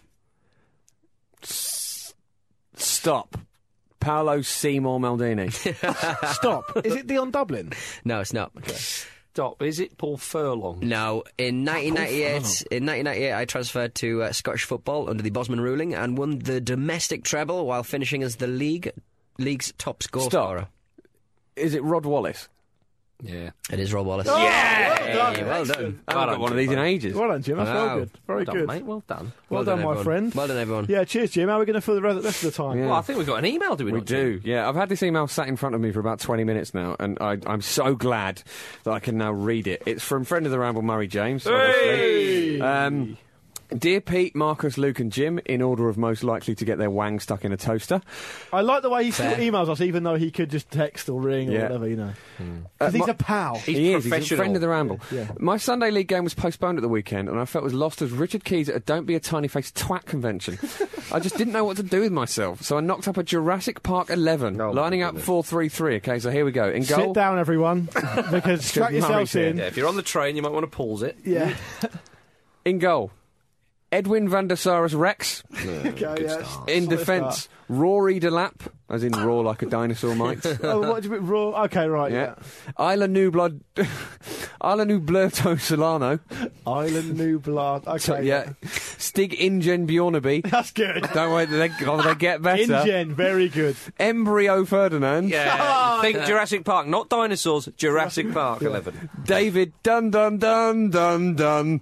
Stop. Paolo Seymour Maldini.
Stop. Is it Dion Dublin?
No, it's not.
Stop. Is it Paul Furlong?
No, in nineteen ninety-eight, in nineteen ninety-eight, I transferred to uh, Scottish football under the Bosman ruling and won the domestic treble while finishing as the league league's top goal
Stop.
scorer.
Is it Rod Wallace?
Yeah.
It is Rob Wallace.
Oh,
Yeah!
well done.
Hey, well
Excellent.
done.
I haven't got one of these in ages.
Well done, Jim. That's
Wow.
very good. Very
Well done,
good.
mate. Well done.
Well, done, my
everyone.
friend.
Well done, everyone.
Yeah, cheers, Jim. How are we going to fill the re- rest of the time?
Yeah.
Well, I think we've got an email, do we,
We
not, Jim?
do, yeah. I've had this email sat in front of me for about twenty minutes now, and I, I'm so glad that I can now read it. It's from friend of the Ramble, Murray James, obviously.
Hey!
Um, Dear Pete, Marcus, Luke and Jim, in order of most likely to get their wang stuck in a toaster.
I like the way he still
Fair.
emails us, even though he could just text or ring or
Yeah.
whatever, you know.
Uh,
Because he's
my-
a pal.
He's
he is, he's a
professional.
friend of the Ramble.
Yeah.
My Sunday League game was postponed at the weekend, and I felt as lost as Richard Keys at a Don't Be a Tiny Faced Twat convention. I just didn't know what to do with myself, so I knocked up a Jurassic Park eleven,
Oh, my
lining up
goodness.
four three three. Okay, so here we go. In goal,
Sit down, everyone, because strap
Murray
yourselves
said.
in.
Yeah, if you're on the train, you might want to pause it.
Yeah.
in goal, Edwin van der Sarus Rex.
Okay, yeah.
In
Solid
defence, Rory Delap, as in raw like a dinosaur might.
start. Oh, what do you mean? Raw? Okay, right,
Yeah.
yeah.
Isla Nublar, Isla Nublerto Solano.
Island New Blood. Okay,
So, yeah. Stig Ingen Bjornaby.
That's good.
Don't wait, they, oh, they get better.
InGen, very good.
Embryo Ferdinand.
Yeah. Think Jurassic Park, not dinosaurs. Jurassic Park eleven.
David Dun Dun Dun Dun Dun.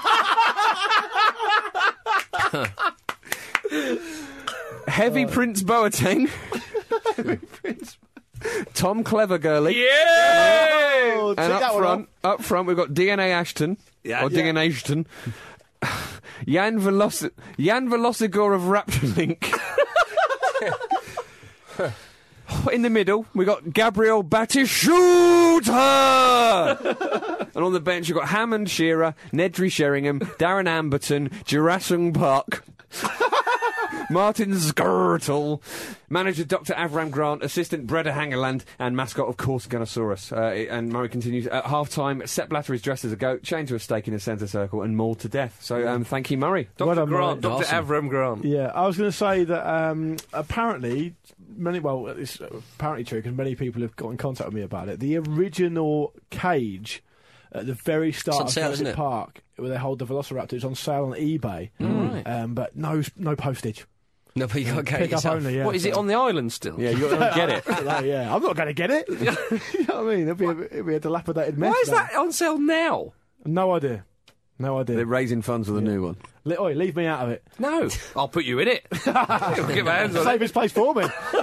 Heavy Prince Boateng. Tom Clevergirly.
Yeah!
Oh, take
And
that
up
one
front, up front, we've got D N A Ashton.
Yeah.
or
Yeah.
D N A Ashton. Jan, Veloci- Jan Velocigor of Raptor Link. In the middle, we got Gabriel Batistuta! And on the bench, you've got Hammond Shearer, Nedry Sheringham, Darren Amberton, Jurassic Park, Martin Skirtle, manager Doctor Avram Grant, assistant Breda Hangerland, and mascot, of course, Gunnosaurus. Uh, and Murray continues, at half-time, Sepp Blatter is dressed as a goat, chained to a stake in the centre circle, and mauled to death. So um, thank you, Murray.
Doctor
Well done,
Grant,
Murray.
Doctor Avram Grant.
Yeah, I was going to say that um, apparently, many well, it's apparently true because many people have got in contact with me about it. The original cage at the very start
It's on
of
sale, isn't
Jurassic
it?
Park, where they hold the Velociraptor, is on sale on eBay.
Right.
Um, but no, no postage.
No, but you got to get it
Pick up
yourself.
only. Yeah.
What, is it on the island still?
Yeah, you got to get it.
Right, yeah, I'm not going to get it. You know what I mean? It'll be a, it'll be a dilapidated mess.
Why is
now.
that on sale now?
No idea. No idea.
They're raising funds for the new one.
Le- oi, leave me out of it.
No. I'll put you in it. I'll get my hands on
Save
it.
his place for me.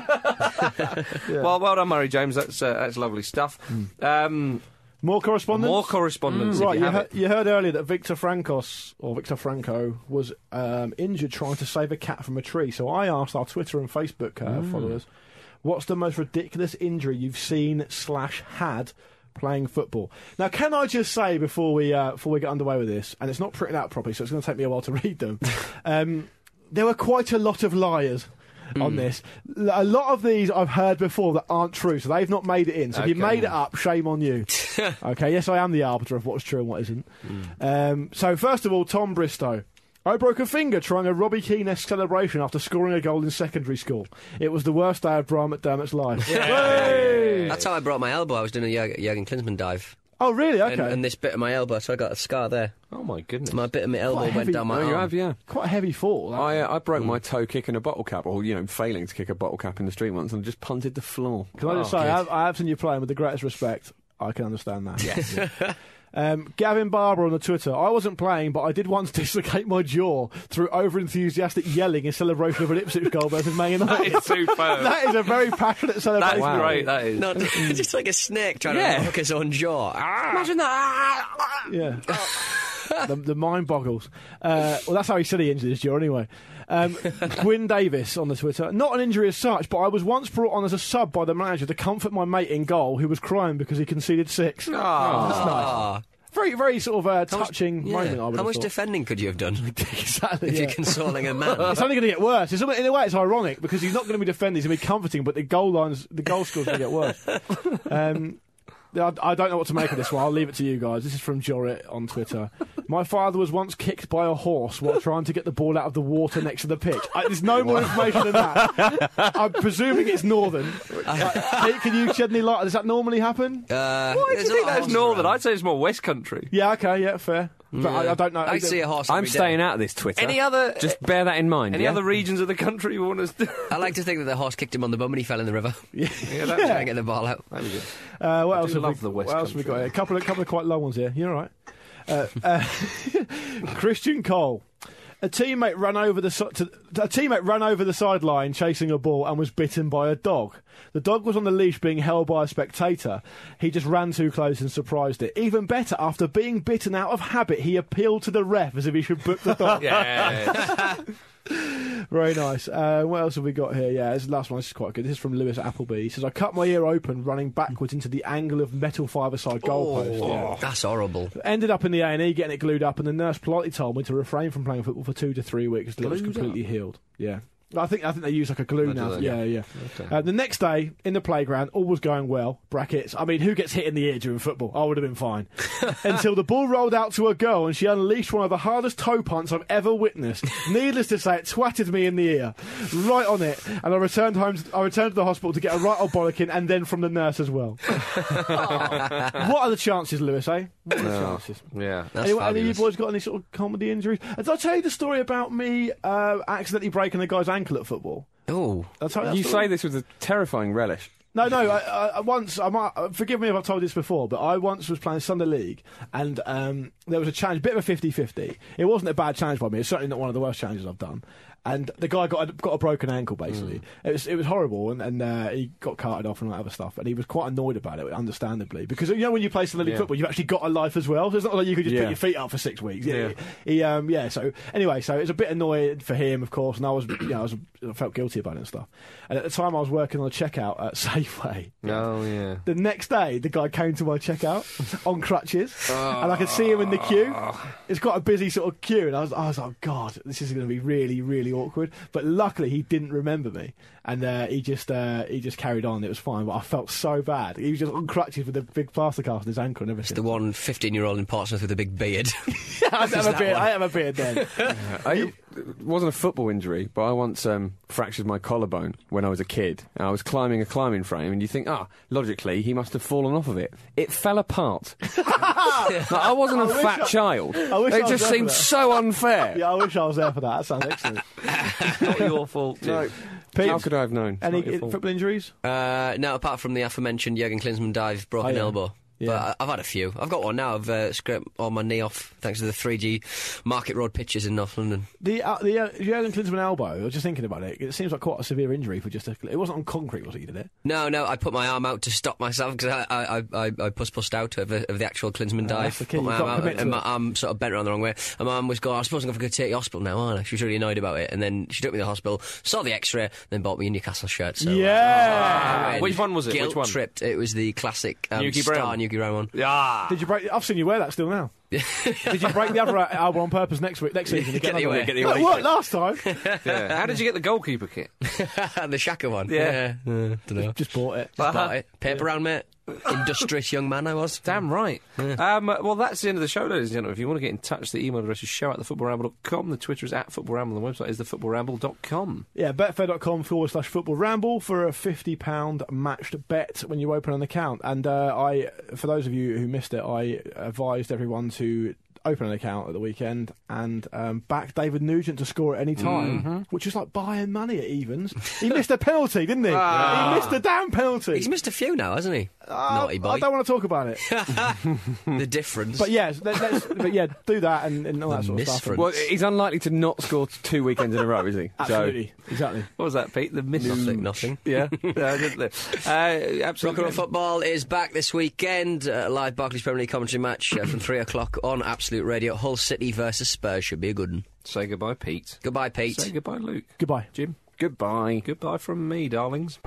Well, well done, Murray James. That's uh, that's lovely stuff. Um,
More correspondence.
more correspondence. if
Right,
you
you,
have
he-
it.
you heard earlier that Victor Frankos, or Victor Franco, was um, injured trying to save a cat from a tree. So I asked our Twitter and Facebook uh, followers, what's the most ridiculous injury you've seen slash had playing football? Now, can I just say before we uh, before we get underway with this, and it's not printed out properly, so it's going to take me a while to read them, um, there were quite a lot of liars on this. L- A lot of these I've heard before that aren't true, so they've not made it in. So if you
Okay.
made it up, shame on you. Okay, yes, I am the arbiter of what's true and what isn't. Um, so first of all, Tom Bristow. I broke a finger trying a Robbie Keane-esque celebration after scoring a goal in secondary school. It was the worst day of Brian McDermott's life. Hey!
That's how I broke my elbow. I was doing a Jurgen, Jurgen Klinsmann dive.
Oh, really? Okay.
And, and this bit of my elbow, so I got a scar there.
Oh, my goodness.
My bit of my elbow
Quite
went
heavy.
down my
Oh,
arm.
you have, yeah.
Quite a heavy fall. that.
I, uh, I broke my toe kicking a bottle cap, or, you know, failing to kick a bottle cap in the street once, and just punted the floor.
Can I just
Oh,
say,
good.
I have, I have seen you playing with the greatest respect. I can understand that. Yes. um, Gavin Barber on the Twitter. I wasn't playing, but I did once dislocate my jaw through over-enthusiastic yelling in celebration of an Ipswich goal versus Man United.
It's superb.
That is a very passionate
That's
celebration.
Wow.
great, that is.
No, just like a snake trying
Yeah.
to hook his own jaw. Ah!
Imagine that.
Yeah. the, the mind boggles. Uh, well, that's how he said he injured his jaw anyway. Um, Gwyn Davis on the Twitter. Not an injury as such, but I was once brought on as a sub by the manager to comfort my mate in goal who was crying because he conceded six.
Oh.
That's nice.
Ah.
Very, very sort of uh,
How much-
touching
yeah.
moment, I would
How
have
much
thought.
defending could you have done
Exactly.
if
yeah.
you're consoling a man?
It's only going to get worse. It's, in a way, it's ironic because he's not going to be defending; he's going to be comforting. But the goal lines, the goal score's going to get worse. Um, I, I don't know what to make of this one. I'll leave it to you guys. This is from Jorrit on Twitter. My father was once kicked by a horse while trying to get the ball out of the water next to the pitch. I, there's no more information than that. I'm presuming it's northern. Like, can you shed any light? Does that normally happen?
Uh,
Why do
there's
you
a
think
lot of
that's
horses
northern?
around.
I'd say it's more West Country.
Yeah. Okay. Yeah. Fair. But I, I don't know.
I see a horse.
I'm
every day.
staying out of this Twitter.
Any other...
Just bear that in mind.
Any
yeah?
other regions of the country you want us to...
I like to think that the horse kicked him on the bum and he fell in the river.
Yeah.
yeah,
Trying to get the ball out.
That'd be good.
Uh, what else
do
have
love
we,
the West
what else have we got
Country.
here? A couple of, couple of quite long ones here. You're all right. Uh, uh, Christian Cole. A teammate ran over the si- to, a teammate ran over the sideline chasing a ball and was bitten by a dog. The dog was on the leash being held by a spectator. He just ran too close and surprised it. Even better, after being bitten out of habit, he appealed to the ref as if he should book the dog.
Yeah.
Very nice. Uh, what else have we got here? Yeah, this is the last one. This is quite good. This is from Lewis Appleby. He says, I cut my ear open running backwards into the angle of metal five-a-side goalpost. Yeah.
That's horrible.
Ended up in the A and E getting it glued up, and the nurse politely told me to refrain from playing football for two to three weeks until it was
Glued
completely healed. Yeah. I think I think they use like a glue
Oh, do
now.
they?
Yeah, yeah.
Okay.
Uh, the next day in the playground, all was going well. Brackets. I mean, who gets hit in the ear during football? I would have been fine. Until the ball rolled out to a girl and she unleashed one of the hardest toe punts I've ever witnessed. Needless to say, it twatted me in the ear, right on it. And I returned home. I returned to the hospital to get a right old bollocking, and then from the nurse as well. What are the chances, Lewis? Eh? What are the chances?
Yeah.
That's
Anyone, any of you
fabulous.
boys got any sort of comedy injuries? Did I tell you the story about me uh, accidentally breaking a guy's ankle at football?
Oh,
Did I tell you that
You
story?
say this with a terrifying relish.
No, no. I, I, I once, I might uh, forgive me if I've told you this before, but I once was playing Sunday League, and um, there was a challenge, bit of a fifty-fifty. It wasn't a bad challenge by me. It's certainly not one of the worst challenges I've done. And the guy got a, got a broken ankle, basically. It was it was horrible, and, and uh, he got carted off and all that other stuff. And he was quite annoyed about it, understandably, because you know when you play Sunday League
Yeah.
football, you've actually got a life as well. So it's not like you could just
Yeah.
put your feet up for six weeks.
Yeah.
He, he, um, yeah. So anyway, so it was a bit annoyed for him, of course, and I was, you know, I was, I felt guilty about it and stuff. And at the time, I was working on a checkout at Safeway.
Oh, yeah.
The next day, the guy came to my checkout on crutches, and I could see him in the queue. It's quite a busy sort of queue, and I was, I was like, God, this is going to be really, really awkward. But luckily, he didn't remember me, and uh, he just uh, he just carried on. It was fine, but I felt so bad. He was just on crutches with a big plaster cast on his ankle and everything.
The one fifteen-year-old in Portsmouth with a big beard.
I have a beard. I have a beard then.
I, it wasn't a football injury, but I once um, fractured my collarbone when I was a kid. And I was climbing a climbing frame, and you think, ah, logically, he must have fallen off of it. It fell apart. Like, I wasn't a
I
fat
I,
child.
I wish
it
I was
just
there
seemed
for that.
so unfair.
Yeah, I wish I was there for that. That sounds excellent.
Not your fault, Jim.
No.
Pete,
How could I have known?
any
not your
i-
fault.
football injuries?
Uh, no, apart from the aforementioned Jurgen Klinsmann dive, broken
Oh, yeah.
elbow.
Yeah.
But I- I've had a few. I've got one now. I've uh, scraped all my knee off thanks to the three G Market Road pitches in North London.
The uh, the uh, Jurgen Klinsmann elbow. I was just thinking about it. It seems like quite a severe injury for just a. It wasn't on concrete, was it? You did it?
No, no, I put my arm out to stop myself because I, I, I, I puss-pussed out of, a, of the actual Klinsmann dive.
that's the key.
Put my
You've
arm
got to
out
commit to
and my
it.
arm sort of bent around the wrong way. And my mum was going, I suppose I'm going to take you to hospital now, aren't I? She was really annoyed about it. And then she took me to the hospital, saw the X-ray, then bought me a Newcastle shirt. So,
Yeah.
I went
Which one was it?
Guilt
Which one?
tripped. It was the classic um,
Nuki
Star
Brown.
Nuki Brown one.
Yeah.
Did you break? I've seen you wear that still now. Did you break the other uh, elbow on purpose next week, next season? to
Get the
another
away-
one?
get the
Well,
away
it worked
kit.
last time.
Yeah. How did you get the goalkeeper kit?
The Shaka one.
Yeah.
yeah. Uh, don't know.
Just bought it.
Uh-huh.
Bought it. Paper round, mate. Industrious young man I was.
Damn right. Um, well, that's the end of the show, ladies and gentlemen. If you want to get in touch, the email address is show at the football ramble dot com. The Twitter is at football ramble. The website is the football ramble dot com.
Yeah, betfair.com forward slash football ramble for a fifty pound matched bet when you open an account. And uh, I, for those of you who missed it, I advised everyone to open an account at the weekend and um, back David Nugent to score at any time,
Mm-hmm.
which is like buying money at evens. He missed a penalty, didn't he?
Ah.
He missed a damn penalty.
He's missed a few now, hasn't he?
Uh,
Naughty boy.
I don't want to talk about it.
The difference.
But yeah, let, let's, but yeah, do that and, and all that
The
sort of stuff.
misfront.
Well, he's unlikely to not score two weekends in a row, is he?
Absolutely, exactly.
What was that, Pete? The miss.
nothing, nothing.
Yeah. uh, good li- uh,
Rock
absolutely.
and Roll Football is back this weekend. Uh, live Barclays Premier League commentary match uh, from three o'clock on Absolute Radio. Hull City versus Spurs should be a good one.
Say goodbye, Pete.
Goodbye, Pete.
Say goodbye, Luke.
Goodbye.
Jim.
Goodbye.
Goodbye from me, darlings.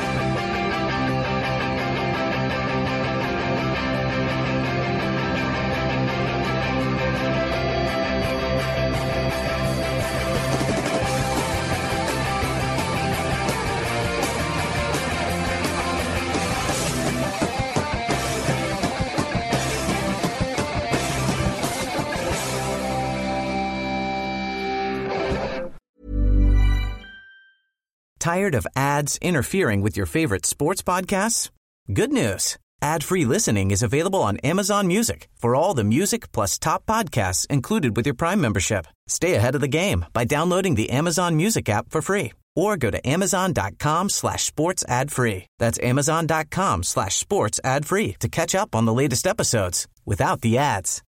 Tired of ads interfering with your favorite sports podcasts? Good news. Ad-free listening is available on Amazon Music for all the music plus top podcasts included with your Prime membership. Stay ahead of the game by downloading the Amazon Music app for free or go to amazon.com slash sports ad free. That's amazon.com slash sports ad free to catch up on the latest episodes without the ads.